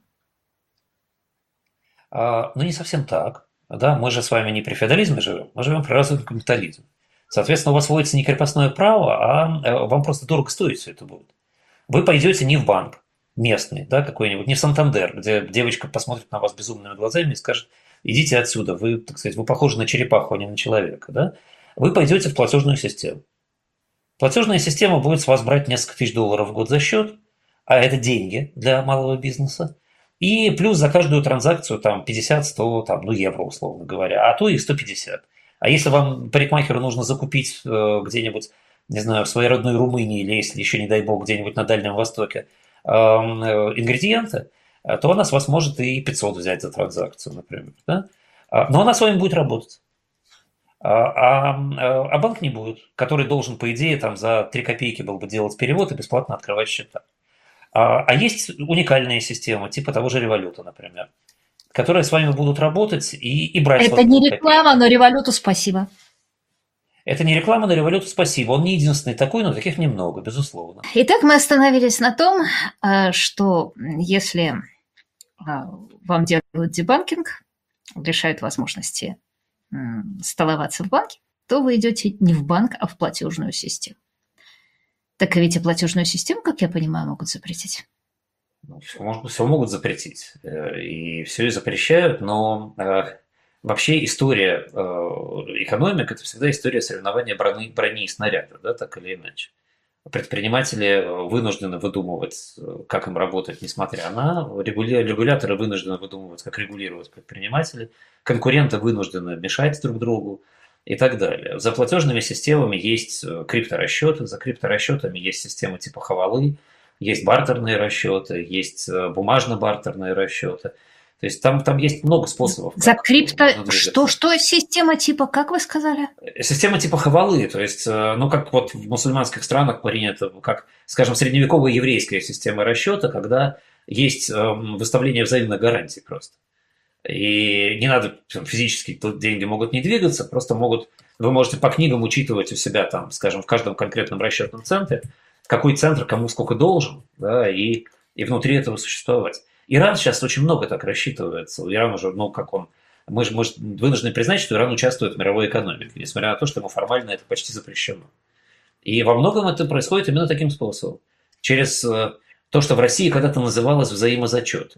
А, ну, не совсем так. Да? Мы же с вами не при феодализме живем, мы живем при развитом капитализме. Соответственно, у вас вводится не крепостное право, а вам просто дорого стоить все это будет. Вы пойдете не в банк местный, да, какой-нибудь, не в Сантандер, где девочка посмотрит на вас безумными глазами и скажет: идите отсюда, вы, так сказать, вы похожи на черепаху, а не на человека. Да? Вы пойдете в платежную систему. Платежная система будет с вас брать несколько тысяч долларов в год за счет, а это деньги для малого бизнеса. И плюс за каждую транзакцию там пятьдесят-сто там, ну, евро, условно говоря, а то и сто пятьдесят. А если вам, парикмахеру, нужно закупить э, где-нибудь, не знаю, в своей родной Румынии, или если еще, не дай бог, где-нибудь на Дальнем Востоке, э, э, ингредиенты, то она с вас может и пятьсот взять за транзакцию, например. Да? Но она с вами будет работать. А, а, а банк не будет, который должен, по идее, там, за три копейки был бы делать перевод и бесплатно открывать счета. А, а есть уникальная система, типа того же Революта, например, которые с вами будут работать и, и брать... Это не реклама, но Революту спасибо. Это не реклама, но Революту спасибо. Он не единственный такой, но таких немного, безусловно. Итак, мы остановились на том, что если вам делают дебанкинг, лишают возможности столоваться в банке, то вы идете не в банк, а в платежную систему. Так ведь и платежную систему, как я понимаю, могут запретить. Ну, все, может, все могут запретить. И все и запрещают, но вообще история экономик – это всегда история соревнования брони, брони и снаряда, да, так или иначе. Предприниматели вынуждены выдумывать, как им работать, несмотря на регуляторы вынуждены выдумывать, как регулировать предпринимателей, конкуренты вынуждены мешать друг другу и так далее. За платежными системами есть крипторасчеты, за крипторасчетами есть системы типа хавалы, есть бартерные расчеты, есть бумажно-бартерные расчеты. То есть там, там есть много способов. За крипто... Что, что система типа, как вы сказали? Система типа хавалы, то есть, ну, как вот в мусульманских странах принято, как, скажем, средневековая еврейская система расчета, когда есть выставление взаимных гарантий просто. И не надо физически, тут деньги могут не двигаться, просто могут, вы можете по книгам учитывать у себя там, скажем, в каждом конкретном расчетном центре, какой центр кому сколько должен, да, и, и внутри этого существовать. Иран сейчас очень много так рассчитывается. Иран уже, ну, как он... Мы же мы вынуждены признать, что Иран участвует в мировой экономике, несмотря на то, что ему формально это почти запрещено. И во многом это происходит именно таким способом. Через то, что в России когда-то называлось взаимозачет.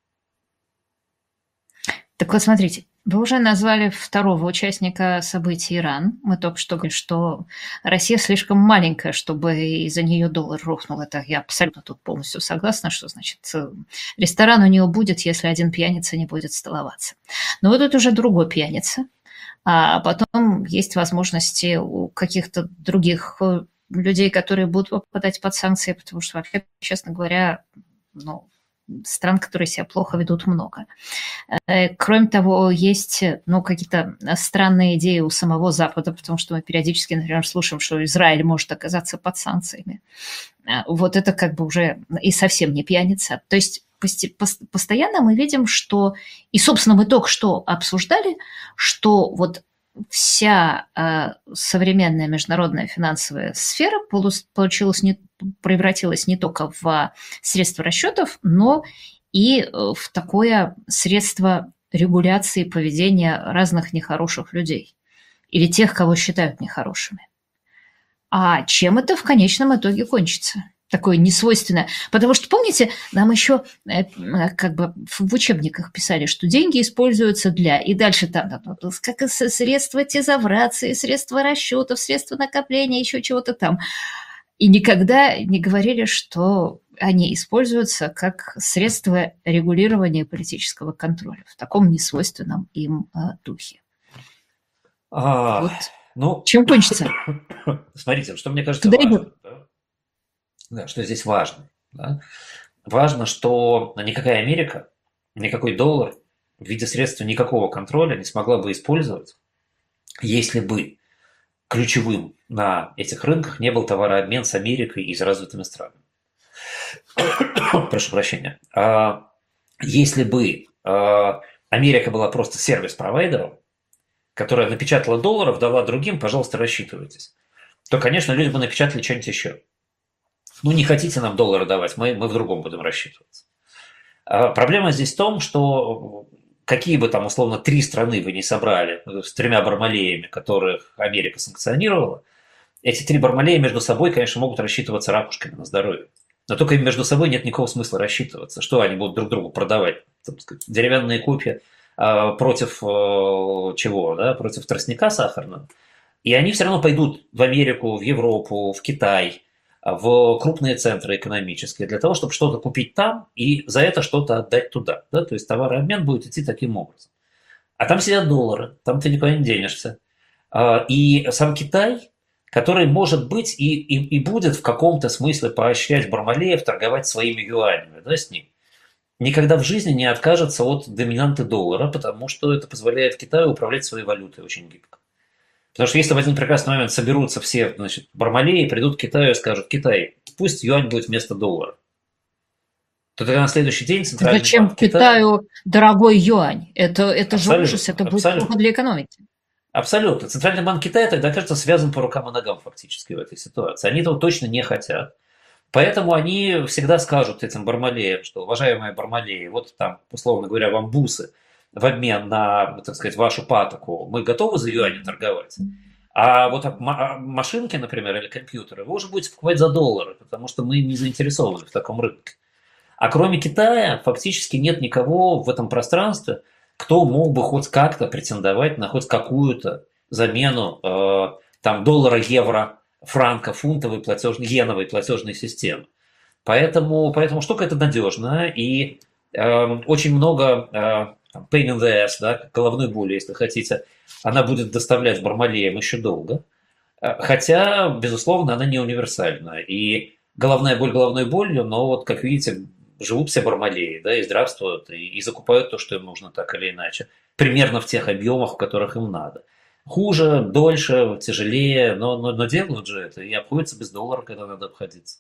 Так вот, смотрите, вы уже назвали второго участника событий Иран. Мы только что говорили, что Россия слишком маленькая, чтобы из-за нее доллар рухнул. Это я абсолютно тут полностью согласна, что, значит, ресторан у нее будет, если один пьяница не будет столоваться. Но вот тут уже другой пьяница. А потом есть возможности у каких-то других людей, которые будут попадать под санкции, потому что, вообще, честно говоря, ну... стран, которые себя плохо ведут, много. Кроме того, есть, ну, какие-то странные идеи у самого Запада, потому что мы периодически, например, слушаем, что Израиль может оказаться под санкциями. Вот это как бы уже и совсем не пьяница. То есть постоянно мы видим, что... И, собственно, мы только что обсуждали, что вот вся э, современная международная финансовая сфера получилась не, превратилась не только в средства расчетов, но и в такое средство регуляции поведения разных нехороших людей или тех, кого считают нехорошими. А чем это в конечном итоге кончится? такое несвойственное. Потому что, помните, нам еще как бы в учебниках писали, что деньги используются для... И дальше там, там как средства тезаврации, средства расчетов, средства накопления, еще чего-то там. И никогда не говорили, что они используются как средство регулирования политического контроля в таком несвойственном им духе. А, вот. Ну, чем кончится? Смотрите, что мне кажется Куда важным. Да? Да, что здесь важно. Да? Важно, что никакая Америка, никакой доллар в виде средства никакого контроля не смогла бы использовать, если бы ключевым на этих рынках не был товарообмен с Америкой и с развитыми странами. Прошу прощения. Если бы Америка была просто сервис-провайдером, которая напечатала долларов, дала другим, пожалуйста, рассчитывайтесь, то, конечно, люди бы напечатали что-нибудь еще. Ну, не хотите нам доллары давать, мы, мы в другом будем рассчитываться. А проблема здесь в том, что какие бы там, условно, три страны вы не собрали с тремя бармалеями, которых Америка санкционировала, эти три бармалея между собой, конечно, могут рассчитываться ракушками на здоровье. Но только им между собой нет никакого смысла рассчитываться. Что они будут друг другу продавать? Так сказать, деревянные копья а, против а, чего? Да? Против тростника сахарного. И они все равно пойдут в Америку, в Европу, в Китай, в крупные центры экономические, для того, чтобы что-то купить там и за это что-то отдать туда. Да? То есть товарообмен будет идти таким образом. А там сидят доллары, там ты никуда не денешься. И сам Китай, который, может быть, и, и, и будет в каком-то смысле поощрять бармалеев торговать своими юанями, да, с ним, никогда в жизни не откажется от доминанты доллара, потому что это позволяет Китаю управлять своей валютой очень гибко. Потому что если в один прекрасный момент соберутся все, значит, бармалеи, придут к Китаю и скажут: Китай, пусть юань будет вместо доллара, то тогда на следующий день центральный Зачем банк Китая... Китаю дорогой юань? Это, это же ужас, это будет плохо для экономики. Абсолютно. Центральный банк Китая тогда окажется связан по рукам и ногам фактически в этой ситуации. Они этого точно не хотят. Поэтому они всегда скажут этим бармалеям, что, уважаемые бармалеи, вот там, условно говоря, вам бусы в обмен на, так сказать, вашу патоку, мы готовы за юани торговать. А вот машинки, например, или компьютеры, вы уже будете покупать за доллары, потому что мы не заинтересованы в таком рынке. А кроме Китая фактически нет никого в этом пространстве, кто мог бы хоть как-то претендовать на хоть какую-то замену э, там, доллара, евро, франка, фунтовой платежной, иеновой платежной системы. Поэтому, поэтому штука эта надежная, и э, очень много э, pain in the ass, да, головной боли, если хотите, она будет доставлять бармалеям еще долго. Хотя, безусловно, она не универсальна. И головная боль головной болью, но вот, как видите, живут все бармалеи, да, и здравствуют, и, и закупают то, что им нужно так или иначе. Примерно в тех объемах, в которых им надо. Хуже, дольше, тяжелее, но, но, но делают же это, и обходятся без доллара, когда надо обходиться.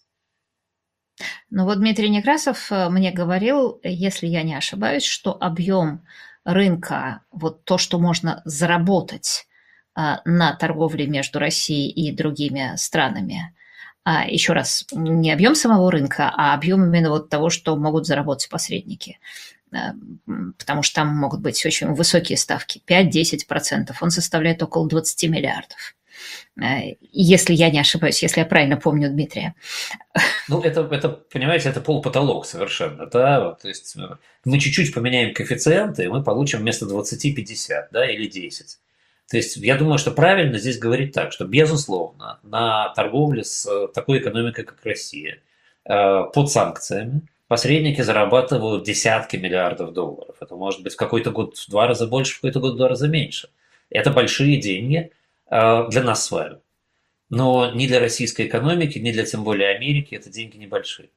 Ну вот Дмитрий Некрасов мне говорил, если я не ошибаюсь, что объем рынка, вот то, что можно заработать на торговле между Россией и другими странами, а еще раз, не объем самого рынка, а объем именно вот того, что могут заработать посредники. Потому что там могут быть очень высокие ставки, пять-десять процентов, он составляет около двадцать миллиардов. Если я не ошибаюсь, если я правильно помню Дмитрия. Ну, это, это понимаете, это полупотолок совершенно, да, то есть мы чуть-чуть поменяем коэффициенты, и мы получим вместо двадцати пятьдесят, да, или десять. То есть я думаю, что правильно здесь говорить так, что, безусловно, на торговле с такой экономикой, как Россия, под санкциями, посредники зарабатывают десятки миллиардов долларов. Это может быть в какой-то год в два раза больше, в какой-то год в два раза меньше. Это большие деньги для нас с вами. Но ни для российской экономики, ни для тем более Америки это деньги небольшие.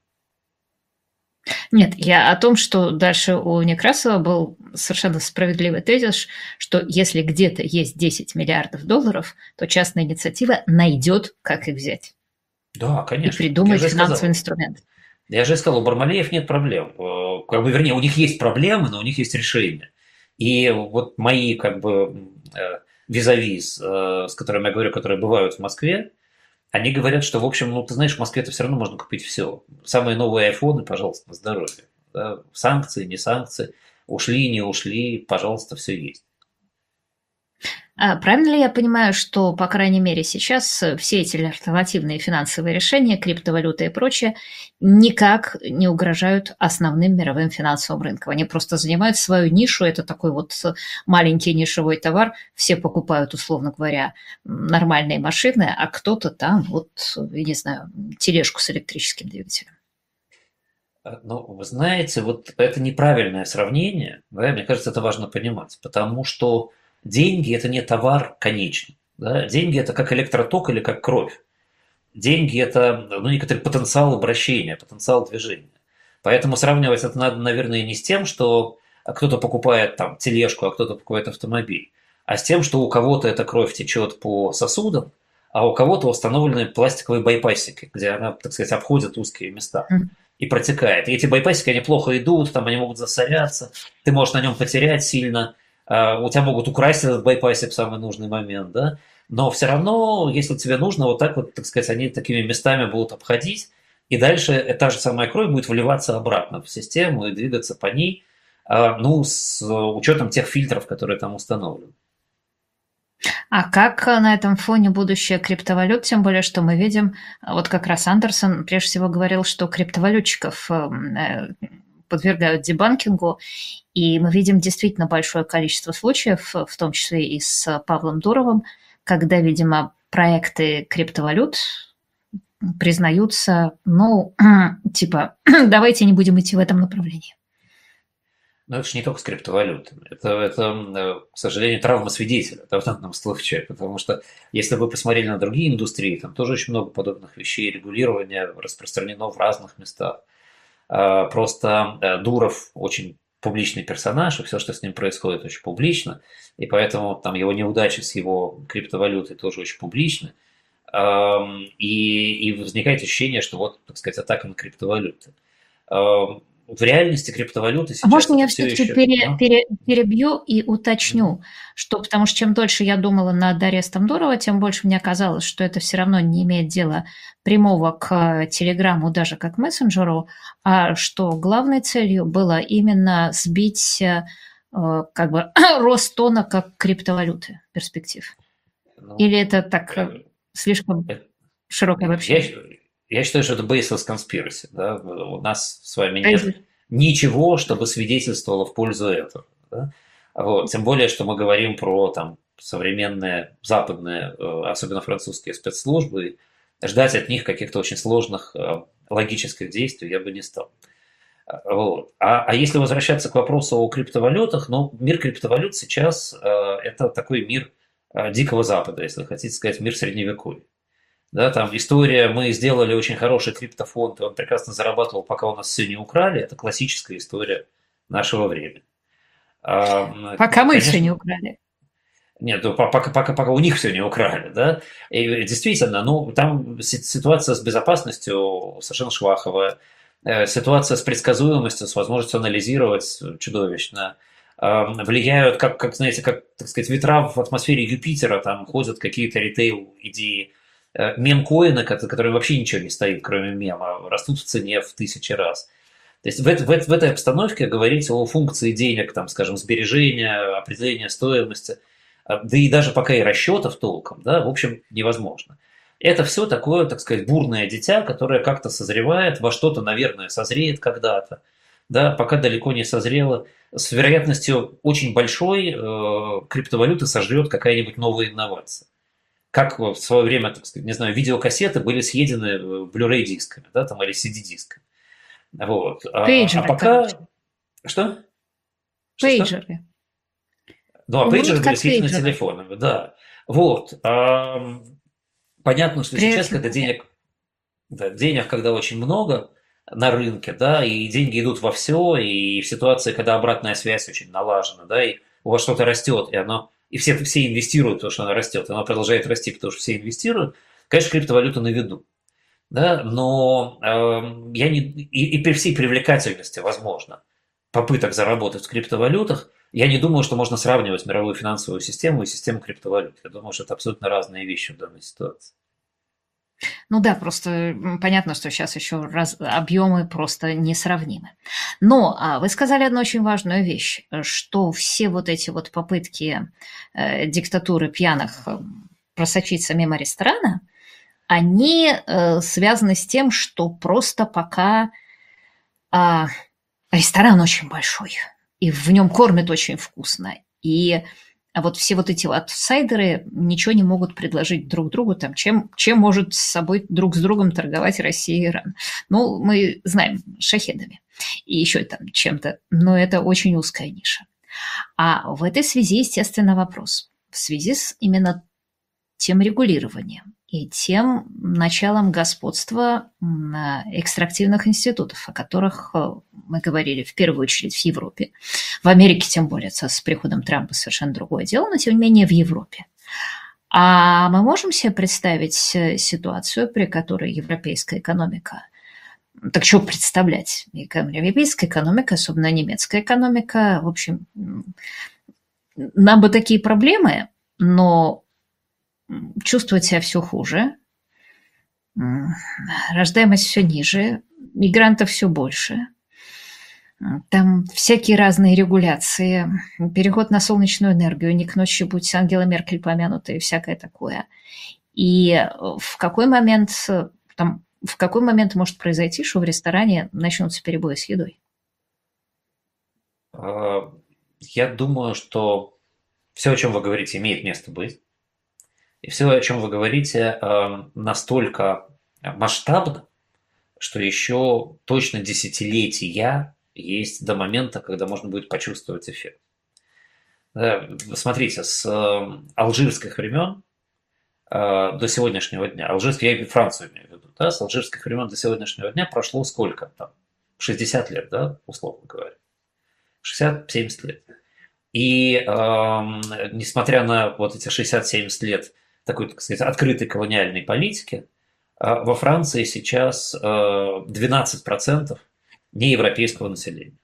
Нет, я о том, что дальше у Некрасова был совершенно справедливый тезис, что если где-то есть десять миллиардов долларов, то частная инициатива найдет, как их взять. Да, конечно. И придумать финансовый инструмент. Я же сказал, у бармалеев нет проблем. Как бы, вернее, у них есть проблемы, но у них есть решения. И вот мои, как бы, визави, с которыми я говорю, которые бывают в Москве, они говорят, что, в общем, ну, ты знаешь, в Москве-то все равно можно купить все. Самые новые айфоны, пожалуйста, на здоровье. Да? Санкции, не санкции. Ушли, не ушли, пожалуйста, все есть. А правильно ли я понимаю, что, по крайней мере, сейчас э, все эти альтернативные финансовые решения, криптовалюта и прочее, никак не угрожают основным мировым финансовым рынкам? Они просто занимают свою нишу, это такой вот э, маленький нишевой товар, все покупают, условно говоря, м, нормальные машины, а кто-то там, вот, э, я не знаю, тележку с электрическим двигателем. А, Ну, вы знаете, вот это неправильное сравнение, да, мне кажется, это важно понимать, потому что деньги – это не товар конечный, да, деньги – это как электроток или как кровь. Деньги – это, ну, некоторый потенциал обращения, потенциал движения. Поэтому сравнивать это надо, наверное, не с тем, что кто-то покупает там тележку, а кто-то покупает автомобиль, а с тем, что у кого-то эта кровь течет по сосудам, а у кого-то установлены пластиковые байпасики, где она, так сказать, обходит узкие места и протекает. И эти байпасики, они плохо идут, там они могут засоряться, ты можешь на нем потерять сильно, а, у тебя могут украсть этот байпасик в самый нужный момент, да, но все равно, если тебе нужно, вот так вот, так сказать, они такими местами будут обходить, и дальше та же самая кровь будет вливаться обратно в систему и двигаться по ней, а, ну, с учетом тех фильтров, которые там установлены. А как э, на этом фоне будущее криптовалют, тем более, что мы видим, э, вот как раз Андерсон прежде всего говорил, что криптовалютчиков эм, э, подвергают дебанкингу, и мы видим действительно большое количество случаев, э, в том числе и с Павлом Дуровым, когда, видимо, проекты криптовалют признаются, ну, типа, давайте не будем идти в этом направлении. Но это же не только с криптовалютами. Это, это, э, к сожалению, травма свидетеля, да, в данном случае. Потому что если вы посмотрели на другие индустрии, там тоже очень много подобных вещей, регулирование распространено в разных местах. А, Просто э, Дуров очень публичный персонаж, и все, что с ним происходит, очень публично. И поэтому там его неудачи с его криптовалютой тоже очень публичны. Ам, И, и возникает ощущение, что вот, так сказать, атака на криптовалюты. Ам, В реальности криптовалюты А сейчас можно это я все все-таки еще... пере, А? пере- перебью и Мгм. уточню, что потому что чем дольше я думала над арестом Дурова, тем больше мне казалось, что это все равно не имеет дела прямого к э, Телеграму, даже как мессенджеру, а что главной целью было именно сбить э, э, как бы рост тона как криптовалюты перспектив. Ну, Или это так э, э, слишком э, широкое я, обобщение? щ- я считаю, что это baseless conspiracy. Да? У нас с вами нет Crazy. ничего, чтобы свидетельствовало в пользу этого. Да? Вот. Тем более, что мы говорим про там, современные западные, э, особенно французские спецслужбы, и ждать от них каких-то очень сложных э, логических действий я бы не стал. А, Вот. А, а если возвращаться к вопросу о криптовалютах, ну, мир криптовалют сейчас э, это такой мир э, Дикого Запада, если хотите сказать, мир Средневековья. Да, там история, мы сделали очень хороший криптофонд, и он прекрасно зарабатывал, пока у нас все не украли. Это классическая история нашего времени. А, Пока мы все не Конечно, украли. нет, ну, по- пока, пока, пока у них все не украли, да. И действительно, ну, там си- ситуация с безопасностью совершенно шваховая, э, ситуация с предсказуемостью, с возможностью анализировать чудовищно. А, Влияют, как, как, знаете, как, так сказать, ветра в атмосфере Юпитера, там ходят какие-то ритейл-идеи. Э, Мемкоины, ко- которые вообще ничего не стоит, кроме мема, растут в цене в тысячи раз. То есть в, эт- в эт- в этой обстановке говорить о функции денег, там, скажем, сбережения, определения стоимости, а, да и даже пока и расчетов толком, да, в общем, невозможно. Это все такое, так сказать, бурное дитя, которое как-то созревает, во что-то, наверное, созреет когда-то, да, пока далеко не созрело. С вероятностью очень большой э, криптовалюты сожрет какая-нибудь новая инновация. Как в свое время, так сказать, не знаю, видеокассеты были съедены э, Blu-ray дисками, да, там, или си ди-дисками. Вот. А, а Пейджеры, пока... короче. Что? Что-что? Пейджеры. Ну, а Умрут пейджеры были как съедены пейджеры. телефонами, да. Вот. Ам, Понятно, что Привет сейчас, всем. когда денег, да, денег, когда очень много на рынке, да, и деньги идут во все, и в ситуации, когда обратная связь очень налажена, да, и у вас что-то растет, и оно, и все, все инвестируют, потому что оно растет, и оно продолжает расти, потому что все инвестируют, конечно, криптовалюта на виду, да, но эм, я не, и, и при всей привлекательности, возможно, попыток заработать в криптовалютах, я не думаю, что можно сравнивать мировую финансовую систему и систему криптовалют. Я думаю, что это абсолютно разные вещи в данной ситуации. Ну да, просто понятно, что сейчас еще раз, объемы просто несравнимы. Но а, вы сказали одну очень важную вещь, что все вот эти вот попытки э, диктатуры пьяных э, просочиться мимо ресторана, они э, связаны с тем, что просто пока э, ресторан очень большой, и в нем кормят очень вкусно, и а вот все вот эти аутсайдеры ничего не могут предложить друг другу, там, чем, чем может с собой друг с другом торговать Россия и Иран. Ну, мы знаем, шахедами и еще там чем-то, но это очень узкая ниша. А в этой связи, естественно, вопрос. В связи с именно тем регулированием и тем началом господства экстрактивных институтов, о которых мы говорили в первую очередь в Европе. В Америке, тем более, с приходом Трампа совершенно другое дело, но тем не менее в Европе. А мы можем себе представить ситуацию, при которой европейская экономика, так что представлять? Европейская экономика, особенно немецкая экономика, в общем, нам бы такие проблемы, но чувствовать себя все хуже, рождаемость все ниже, мигрантов все больше, там всякие разные регуляции, переход на солнечную энергию, не к ночи будь Ангела Меркель помянута и всякое такое. И в какой момент, там, в какой момент может произойти, что в ресторане начнутся перебои с едой? Я думаю, что все, о чем вы говорите, имеет место быть. И все, о чем вы говорите, настолько масштабно, что еще точно десятилетия есть до момента, когда можно будет почувствовать эффект. Смотрите, с алжирских времен до сегодняшнего дня, алжирских, я Францию имею в виду, да, с алжирских времен до сегодняшнего дня прошло сколько там? шестьдесят лет, да, условно говоря. шестьдесят-семьдесят лет. И э, несмотря на вот эти шестьдесят-семьдесят лет такой, так сказать, открытой колониальной политики, во Франции сейчас двенадцать процентов неевропейского населения.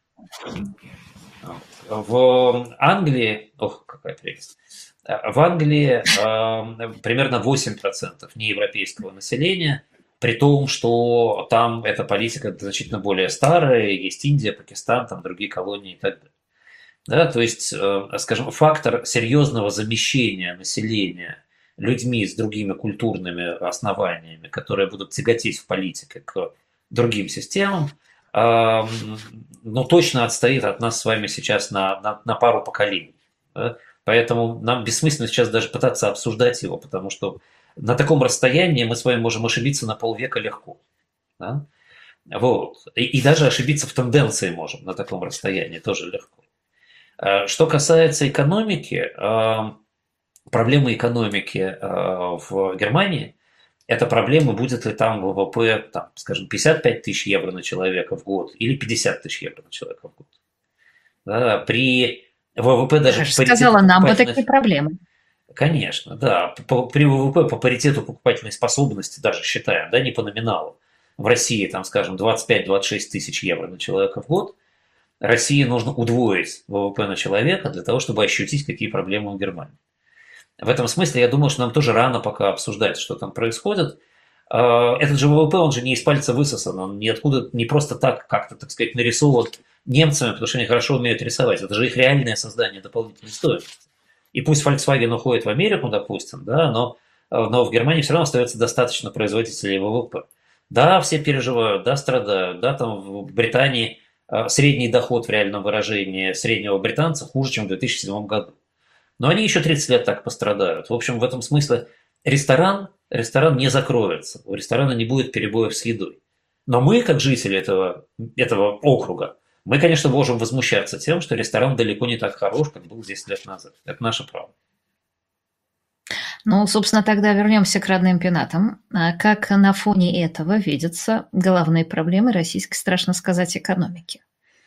В Англии, ох, какая прелесть, в Англии примерно восемь процентов неевропейского населения, при том, что там эта политика значительно более старая, есть Индия, Пакистан, там другие колонии и так далее. Да, то есть, скажем, фактор серьезного замещения населения людьми с другими культурными основаниями, которые будут тяготеть в политике к другим системам, но точно отстоит от нас с вами сейчас на, на, на пару поколений. Да? Поэтому нам бессмысленно сейчас даже пытаться обсуждать его, потому что на таком расстоянии мы с вами можем ошибиться на полвека легко. Да? Вот. И, и даже ошибиться в тенденции можем на таком расстоянии тоже легко. Что касается экономики, проблема экономики в Германии – это проблема, будет ли там ВВП, там, скажем, пятьдесят пять тысяч евро на человека в год или пятьдесят тысяч евро на человека в год. Да, при ВВП даже… Я же сказала, нам бы такие проблемы. Конечно, да. При ВВП по паритету покупательной способности даже считаем, да, не по номиналу. В России, там, скажем, двадцать пять - двадцать шесть тысяч евро на человека в год. России нужно удвоить ВВП на человека для того, чтобы ощутить, какие проблемы у Германии. В этом смысле, я думаю, что нам тоже рано пока обсуждать, что там происходит. Этот же ВВП, он же не из пальца высосан, он ниоткуда, не просто так как-то, так сказать, нарисован немцами, потому что они хорошо умеют рисовать. Это же их реальное создание дополнительной стоимости. И пусть Volkswagen уходит в Америку, допустим, да, но, но в Германии все равно остается достаточно производителей ВВП. Да, все переживают, да, страдают, да, там в Британии средний доход в реальном выражении среднего британца хуже, чем в две тысячи седьмом году. Но они еще тридцать лет так пострадают. В общем, в этом смысле ресторан, ресторан не закроется, у ресторана не будет перебоев с едой. Но мы, как жители этого, этого округа, мы, конечно, можем возмущаться тем, что ресторан далеко не так хорош, как был десять лет назад. Это наше право. Ну, собственно, тогда вернемся к родным пенатам. Как на фоне этого видятся головные проблемы российской, страшно сказать, экономики?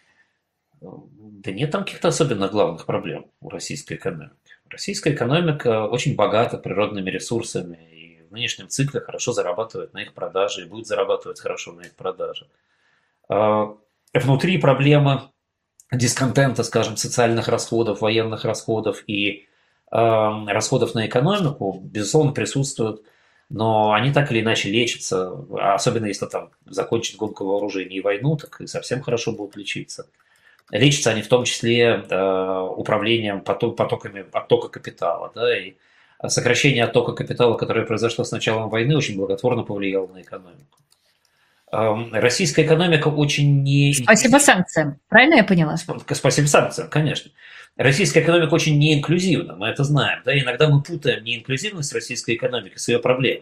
Да нет там каких-то особенно главных проблем у российской экономики. Российская экономика очень богата природными ресурсами и в нынешнем цикле хорошо зарабатывает на их продаже и будет зарабатывать хорошо на их продаже. Внутри проблемы дисконтента, скажем, социальных расходов, военных расходов и расходов на экономику, безусловно, присутствуют. но они так или иначе лечатся, особенно если там закончить гонку вооружений и войну, так и совсем хорошо будут лечиться. Лечатся они в том числе э, управлением поток, потоками оттока капитала, да, и сокращение оттока капитала, которое произошло с началом войны, очень благотворно повлияло на экономику. Э, российская экономика очень не... Спасибо санкциям, правильно я поняла? Спасибо санкциям, конечно. Российская экономика очень неинклюзивна, мы это знаем. Да? Иногда мы путаем неинклюзивность российской экономики с ее проблемами.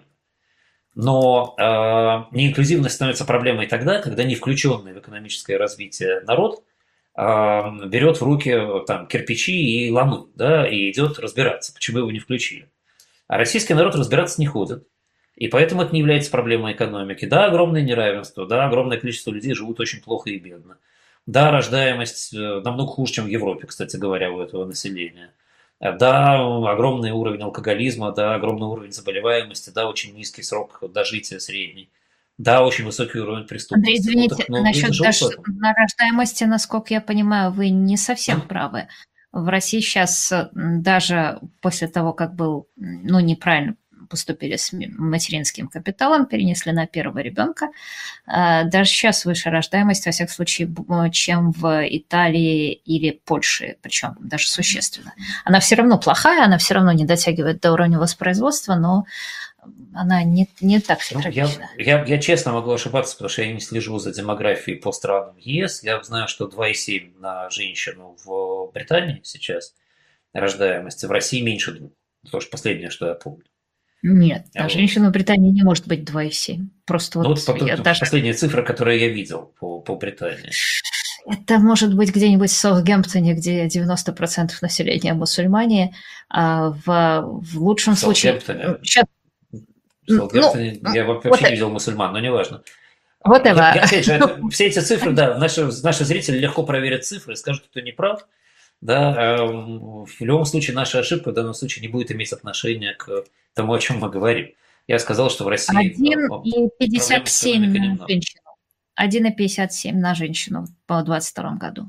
Но э, неинклюзивность становится проблемой тогда, когда не включенный в экономическое развитие народ э, берет в руки там, кирпичи и ломы, да, и идет разбираться, почему его не включили. А российский народ разбираться не ходит. И поэтому это не является проблемой экономики. Да, огромное неравенство, да, огромное количество людей живут очень плохо и бедно. Да, рождаемость намного хуже, чем в Европе, кстати говоря, у этого населения. Да, огромный уровень алкоголизма, да, огромный уровень заболеваемости, да, очень низкий срок дожития средний. Да, очень высокий уровень преступности. Андрей, извините, ну, так, ну, насчет дож... рождаемости, насколько я понимаю, вы не совсем а? правы. В России сейчас даже после того, как был, ну, неправильно поступили с материнским капиталом, перенесли на первого ребенка. Даже сейчас выше рождаемость, во всяком случае, чем в Италии или Польше, причем даже существенно. Она все равно плохая, она все равно не дотягивает до уровня воспроизводства, но она не, не так все трагична. Я, я, я честно могу ошибаться, потому что я не слежу за демографией по странам ЕС. Я знаю, что два и семь на женщину в Британии сейчас рождаемости, в России меньше двух. Это уж последнее, что я помню. Нет, а женщина в Британии не может быть два и семь. Просто ну, вот, вот я даже... последняя цифра, которую я видел по, по Британии. Это может быть где-нибудь в Саутгемптоне, где девяносто процентов населения мусульмане, а в, в лучшем в случае... Сейчас... В Саутгемптоне ну, я вообще вот не видел мусульман, но неважно. Вот я, я, опять же, это, все эти цифры, да, наши, наши зрители легко проверят цифры и скажут, кто не прав. Да, в любом случае наша ошибка в данном случае не будет иметь отношения к тому, о чем мы говорим. Я сказал, что в России... один и пятьдесят семь на женщину. один и пятьдесят семь на женщину по двадцать втором году.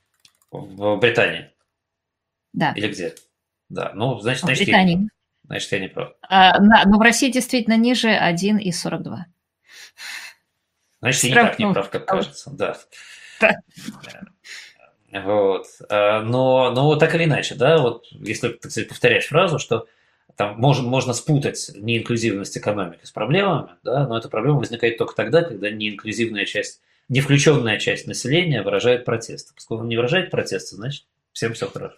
В Британии? Да. Или где? Да, ну, значит, в значит, Британии. Я, значит, я не прав. А, на, но в России действительно ниже один и сорок два. Значит, я не так не прав, как кажется, да. Да. Вот. Но, но так или иначе, да, вот если, так сказать, повторять фразу, что там можно, можно спутать неинклюзивность экономики с проблемами, да, но эта проблема возникает только тогда, когда неинклюзивная часть, невключенная часть населения выражает протест. Поскольку он не выражает протеста, значит, всем все хорошо.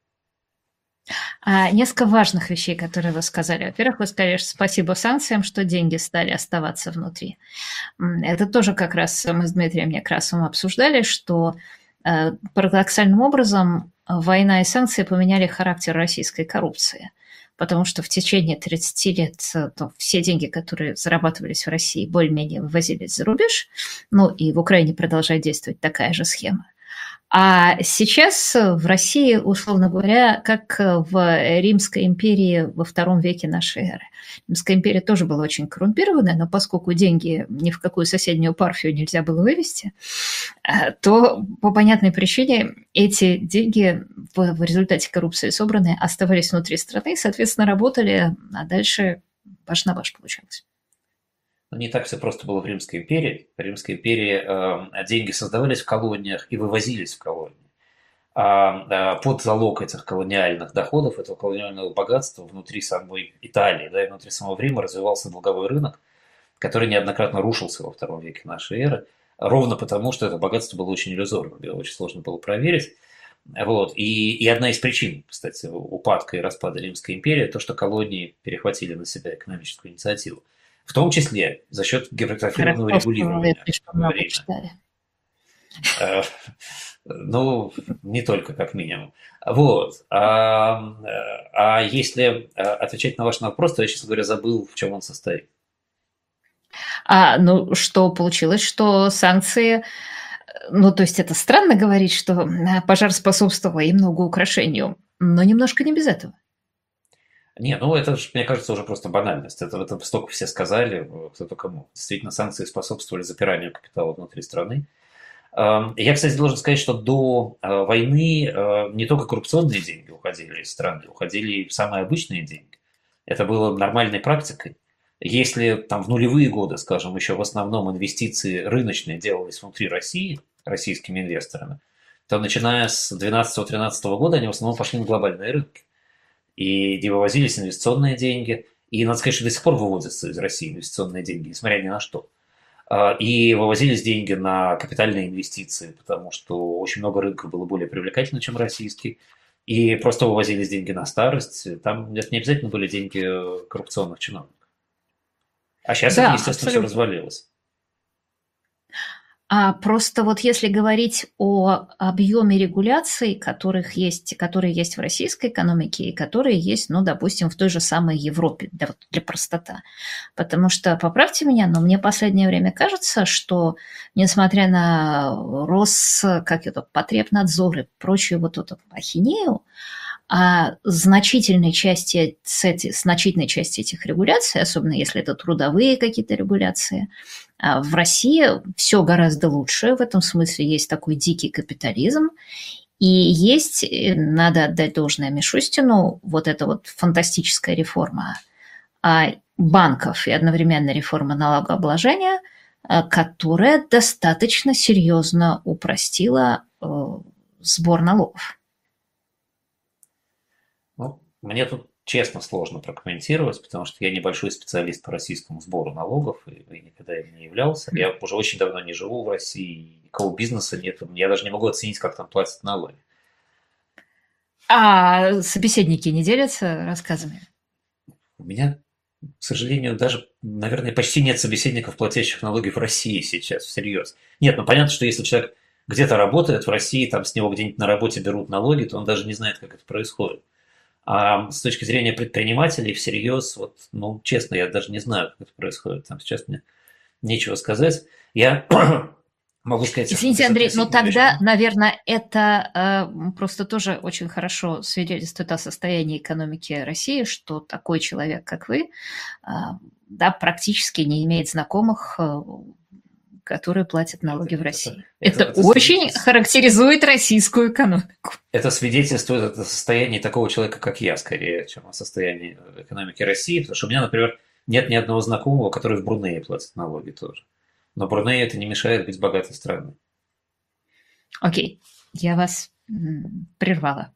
А, несколько важных вещей, которые вы сказали. Во-первых, вы сказали, что спасибо санкциям, что деньги стали оставаться внутри. Это тоже как раз мы с Дмитрием Некрасовым обсуждали, что парадоксальным образом война и санкции поменяли характер российской коррупции, потому что в течение тридцати лет то, все деньги, которые зарабатывались в России, более-менее вывозились за рубеж, ну и в Украине продолжает действовать такая же схема. А сейчас в России, условно говоря, как в Римской империи во втором веке нашей эры. Римская империя тоже была очень коррумпированная, но поскольку деньги ни в какую соседнюю парфию нельзя было вывести, то по понятной причине эти деньги в, в результате коррупции собранные оставались внутри страны, соответственно, работали, а дальше баш на баш получалось. Не так все просто было в Римской империи. В Римской империи э, деньги создавались в колониях и вывозились в колонии. А э, под залог этих колониальных доходов, этого колониального богатства внутри самой Италии, да, и внутри самого Рима развивался долговой рынок, который неоднократно рушился во втором веке нашей эры, ровно потому, что это богатство было очень иллюзорным, его очень сложно было проверить. Вот. И, и одна из причин, кстати, упадка и распада Римской империи, то, что колонии перехватили на себя экономическую инициативу. В том числе за счет гипертрофированного регулирования. Ну, не только, как минимум. Вот. А, а если отвечать на ваш вопрос, то я, честно говоря, забыл, в чем он состоит. А, ну, что получилось, что санкции... Ну, то есть это странно говорить, что пожар способствовал и много украшению, но немножко не без этого. Не, ну это, мне кажется, уже просто банальность. Это, это столько все сказали, кто только мог. Действительно, санкции способствовали запиранию капитала внутри страны. Я, кстати, должен сказать, что до войны не только коррупционные деньги уходили из страны, уходили и самые обычные деньги. Это было нормальной практикой. Если там в нулевые годы, скажем, еще в основном инвестиции рыночные делались внутри России, российскими инвесторами, то начиная с двенадцатого-тринадцатого года они в основном пошли на глобальные рынки. И где вывозились инвестиционные деньги. И надо сказать, что до сих пор выводятся из России инвестиционные деньги, несмотря ни на что. А, И вывозились деньги на капитальные инвестиции, потому что очень много рынков было более привлекательно, чем российский. И просто вывозились деньги на старость. Там это не обязательно были деньги коррупционных чиновников. А сейчас это, Да, естественно, все абсолютно. развалилось. А просто вот если говорить о объеме регуляций, которых есть, которые есть в российской экономике и которые есть, ну, допустим, в той же самой Европе, для, вот для простота. Потому что, поправьте меня, но мне последнее время кажется, что несмотря на Рос, как это, Потребнадзор и прочую вот эту ахинею, а значительной части, с эти, значительной части этих регуляций, особенно если это трудовые какие-то регуляции, а в России все гораздо лучше. В этом смысле есть такой дикий капитализм. И есть, э, надо отдать должное Мишустину, вот эта вот фантастическая реформа а, банков и одновременно реформа налогообложения, а, которая достаточно серьезно упростила э, сбор налогов. Ну, мне тут честно сложно прокомментировать, потому что я небольшой специалист по российскому сбору налогов и, и никогда им не являлся. Я уже очень давно не живу в России, никакого бизнеса нет, я даже не могу оценить, как там платят налоги. А собеседники не делятся рассказами? У меня, к сожалению, даже, наверное, почти нет собеседников, платящих налоги в России сейчас, всерьез. Нет, ну понятно, что если человек где-то работает в России, там с него где-нибудь на работе берут налоги, то он даже не знает, как это происходит. А с точки зрения предпринимателей всерьез, вот, ну, честно, я даже не знаю, как это происходит. Там сейчас мне нечего сказать. Я могу сказать Извините, Андрей, но безотносительно вещь. тогда, наверное, это э, просто тоже очень хорошо свидетельствует о состоянии экономики России, что такой человек, как вы, э, да, практически не имеет знакомых, э, которые платят Это, налоги в это, России. это, Это это очень свидетельство, характеризует российскую экономику. это свидетельствует о состоянии такого человека, как я, скорее, чем о состоянии экономики России. Потому что у меня, например, нет ни одного знакомого, который в Брунее платит налоги тоже. Но Бруней это не мешает быть богатой страной. Окей, я вас м, прервала.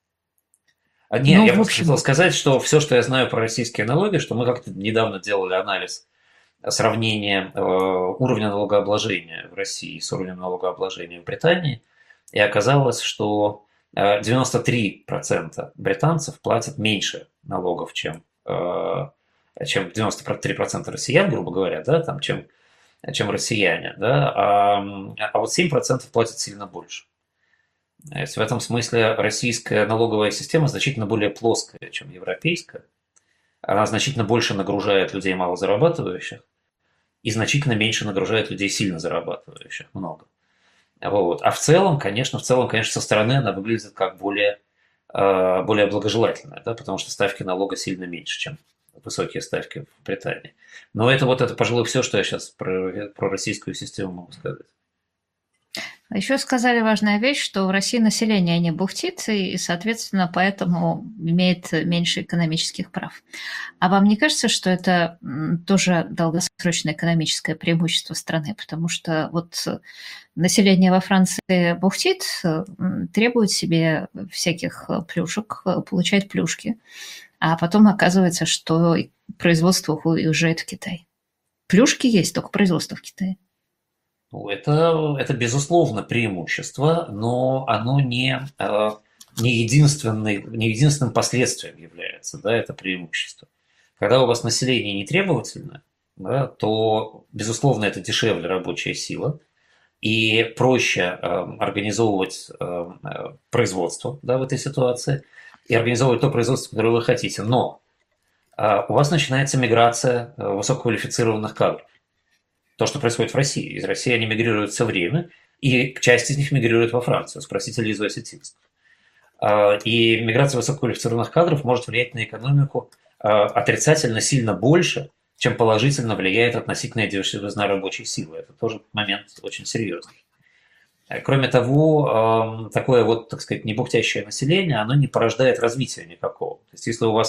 А не, Ну, я в просто хотел общем, сказать, что все, что я знаю про российские налоги, что мы как-то недавно делали анализ сравнения э, уровня налогообложения в России с уровнем налогообложения в Британии, и оказалось, что э, девяносто три процента британцев платят меньше налогов, чем, э, чем девяносто три процента россиян, грубо говоря, да, там, чем, чем россияне, да, а, а вот семь процентов платят сильно больше. То есть в этом смысле российская налоговая система значительно более плоская, чем европейская. Она значительно больше нагружает людей малозарабатывающих и значительно меньше нагружает людей сильно зарабатывающих, много. Вот. А в целом, конечно, в целом, конечно, со стороны она выглядит как более, э, более благожелательная, да, потому что ставки налога сильно меньше, чем высокие ставки в Британии. Но это вот это, пожалуй, все, что я сейчас про, про российскую систему могу сказать. а еще сказали важная вещь, что в России население не бухтит, и, соответственно, поэтому имеет меньше экономических прав. А вам не кажется, что это м, тоже долгосрочное экономическое преимущество страны? Потому что вот население во Франции бухтит, м, требует себе всяких э, плюшек, э, получает плюшки, а потом оказывается, что и производство уху- уезжает в Китай. Плюшки есть, только производство в Китае. Ну, это, это безусловно преимущество, но оно не, э, не, единственный, не единственным последствием является, да, это преимущество. Когда у вас население не требовательное, да, то, безусловно, это дешевле рабочая сила, и проще э, организовывать э, э, производство, да, в этой ситуации, и организовывать то производство, которое вы хотите. Но э, у вас начинается миграция э, высококвалифицированных кадров. То, что происходит в России. Из России они мигрируют все время, и часть из них мигрирует во Францию. Спросите Лизу Осетинскую. А, И миграция высококвалифицированных кадров может влиять на экономику а, отрицательно сильно больше, чем положительно влияет относительная дешевизна рабочей силы. Это тоже момент очень серьезный. А, Кроме того, ам, такое вот, так сказать, небухтящее население, оно не порождает развития никакого. То есть, если у вас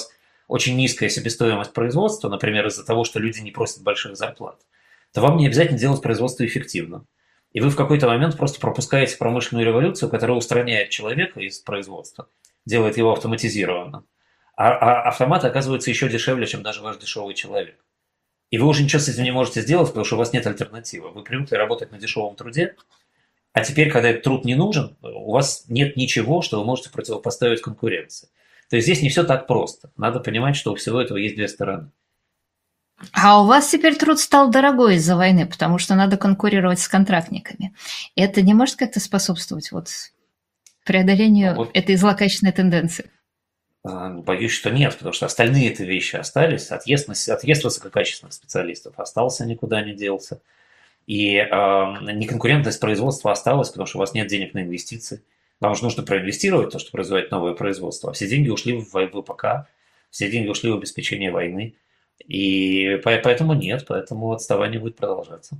очень низкая себестоимость производства, например, из-за того, что люди не просят больших зарплат, то вам не обязательно делать производство эффективным. И вы в какой-то момент просто пропускаете промышленную революцию, которая устраняет человека из производства, делает его автоматизированным. А, а автомат оказывается еще дешевле, чем даже ваш дешевый человек. И вы уже ничего с этим не можете сделать, потому что у вас нет альтернативы. Вы привыкли работать на дешевом труде, а теперь, когда этот труд не нужен, у вас нет ничего, что вы можете противопоставить конкуренции. То есть здесь не все так просто. Надо понимать, что у всего этого есть две стороны. А у вас теперь труд стал дорогой из-за войны, потому что надо конкурировать с контрактниками. Это не может как-то способствовать вот преодолению Вот, этой злокачественной тенденции? боюсь, что нет, потому что остальные эти вещи остались. Отъезд, отъезд высококачественных специалистов остался, никуда не делся. И э, неконкурентность производства осталась, потому что у вас нет денег на инвестиции. Вам же нужно проинвестировать то, что производит новое производство. А все деньги ушли в ВПК, все деньги ушли в обеспечение войны. И поэтому нет, поэтому отставание будет продолжаться.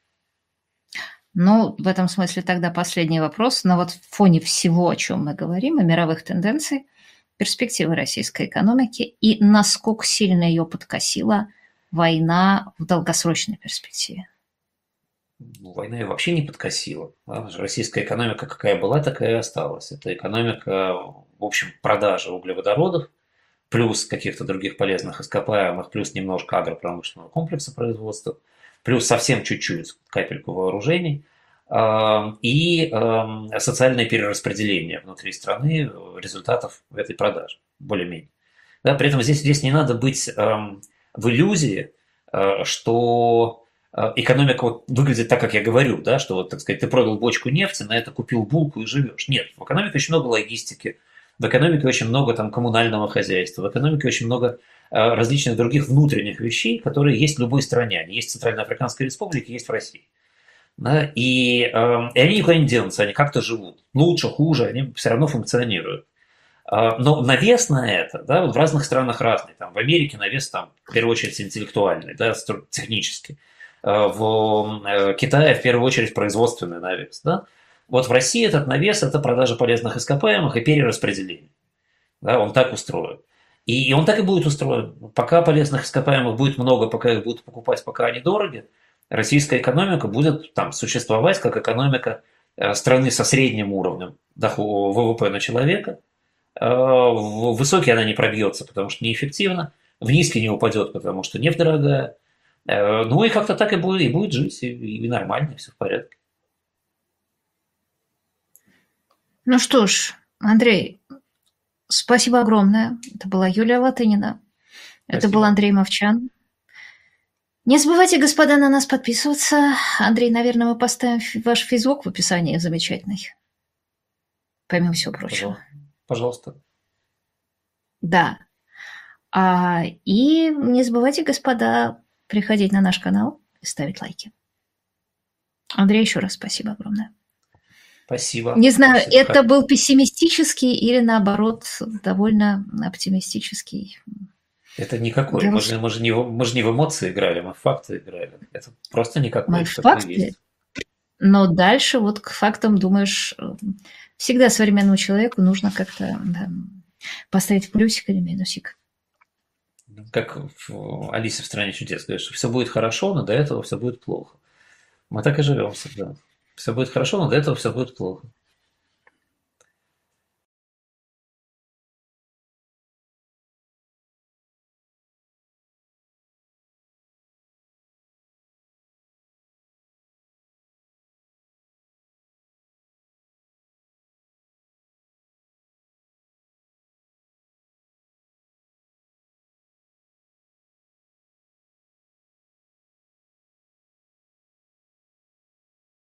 Ну, в этом смысле тогда последний вопрос. На вот фоне всего, о чем мы говорим, о мировых тенденциях, перспективы российской экономики и насколько сильно ее подкосила война в долгосрочной перспективе? Ну, война ее вообще не подкосила. Российская экономика какая была, такая и осталась. Это экономика, в общем, продажи углеводородов, плюс каких-то других полезных ископаемых, плюс немножко агропромышленного комплекса производства, плюс совсем чуть-чуть капельку вооружений и социальное перераспределение внутри страны результатов этой продажи, более-менее. Да, при этом здесь, здесь не надо быть в иллюзии, что экономика вот выглядит так, как я говорю, да, что вот, так сказать, ты продал бочку нефти, на это купил булку и живешь. Нет, в экономике очень много логистики, в экономике очень много там коммунального хозяйства, в экономике очень много э, различных других внутренних вещей, которые есть в любой стране. Они есть в Центральноафриканской Республике, есть в России. Да? И, э, и они никуда не денутся, они как-то живут. Лучше, хуже, они все равно функционируют. Э, но навес на это, да, вот в разных странах разный. Там, в Америке навес, там, в первую очередь, интеллектуальный, да, технический. Э, в э, Китае, в первую очередь, производственный навес. Да? Вот в России этот навес – это продажа полезных ископаемых и перераспределение. Да, он так устроен. И, и он так и будет устроен. Пока полезных ископаемых будет много, пока их будут покупать, пока они дороги, российская экономика будет там существовать как экономика страны со средним уровнем ВВП на человека. В высокий она не пробьется, потому что неэффективно. В низкий не упадет, потому что нефть дорогая. Ну и как-то так и будет, и будет жить, и, и нормально, и все в порядке. Ну что ж, Андрей, спасибо огромное. Это была Юлия Латынина. Спасибо. Это был Андрей Мовчан. Не забывайте, господа, на нас подписываться. Андрей, наверное, мы поставим ваш фейсбук в описании замечательный. Помимо всего прочего. Пожалуйста. Да. А, и не забывайте, господа, приходить на наш канал и ставить лайки. Андрей, еще раз спасибо огромное. Спасибо. Не знаю, Спасибо. Это был пессимистический или, наоборот, довольно оптимистический. Это никакой. Мы же, мы, же не, мы же не в эмоции играли, мы в факты играли. Это просто никакой. Мы в факты, но дальше вот к фактам думаешь, всегда современному человеку нужно как-то да, поставить плюсик или минусик. Как в Алисе в «Стране чудес» говорят, что все будет хорошо, но до этого все будет плохо. Мы так и живем всегда. Все будет хорошо, но до этого все будет плохо.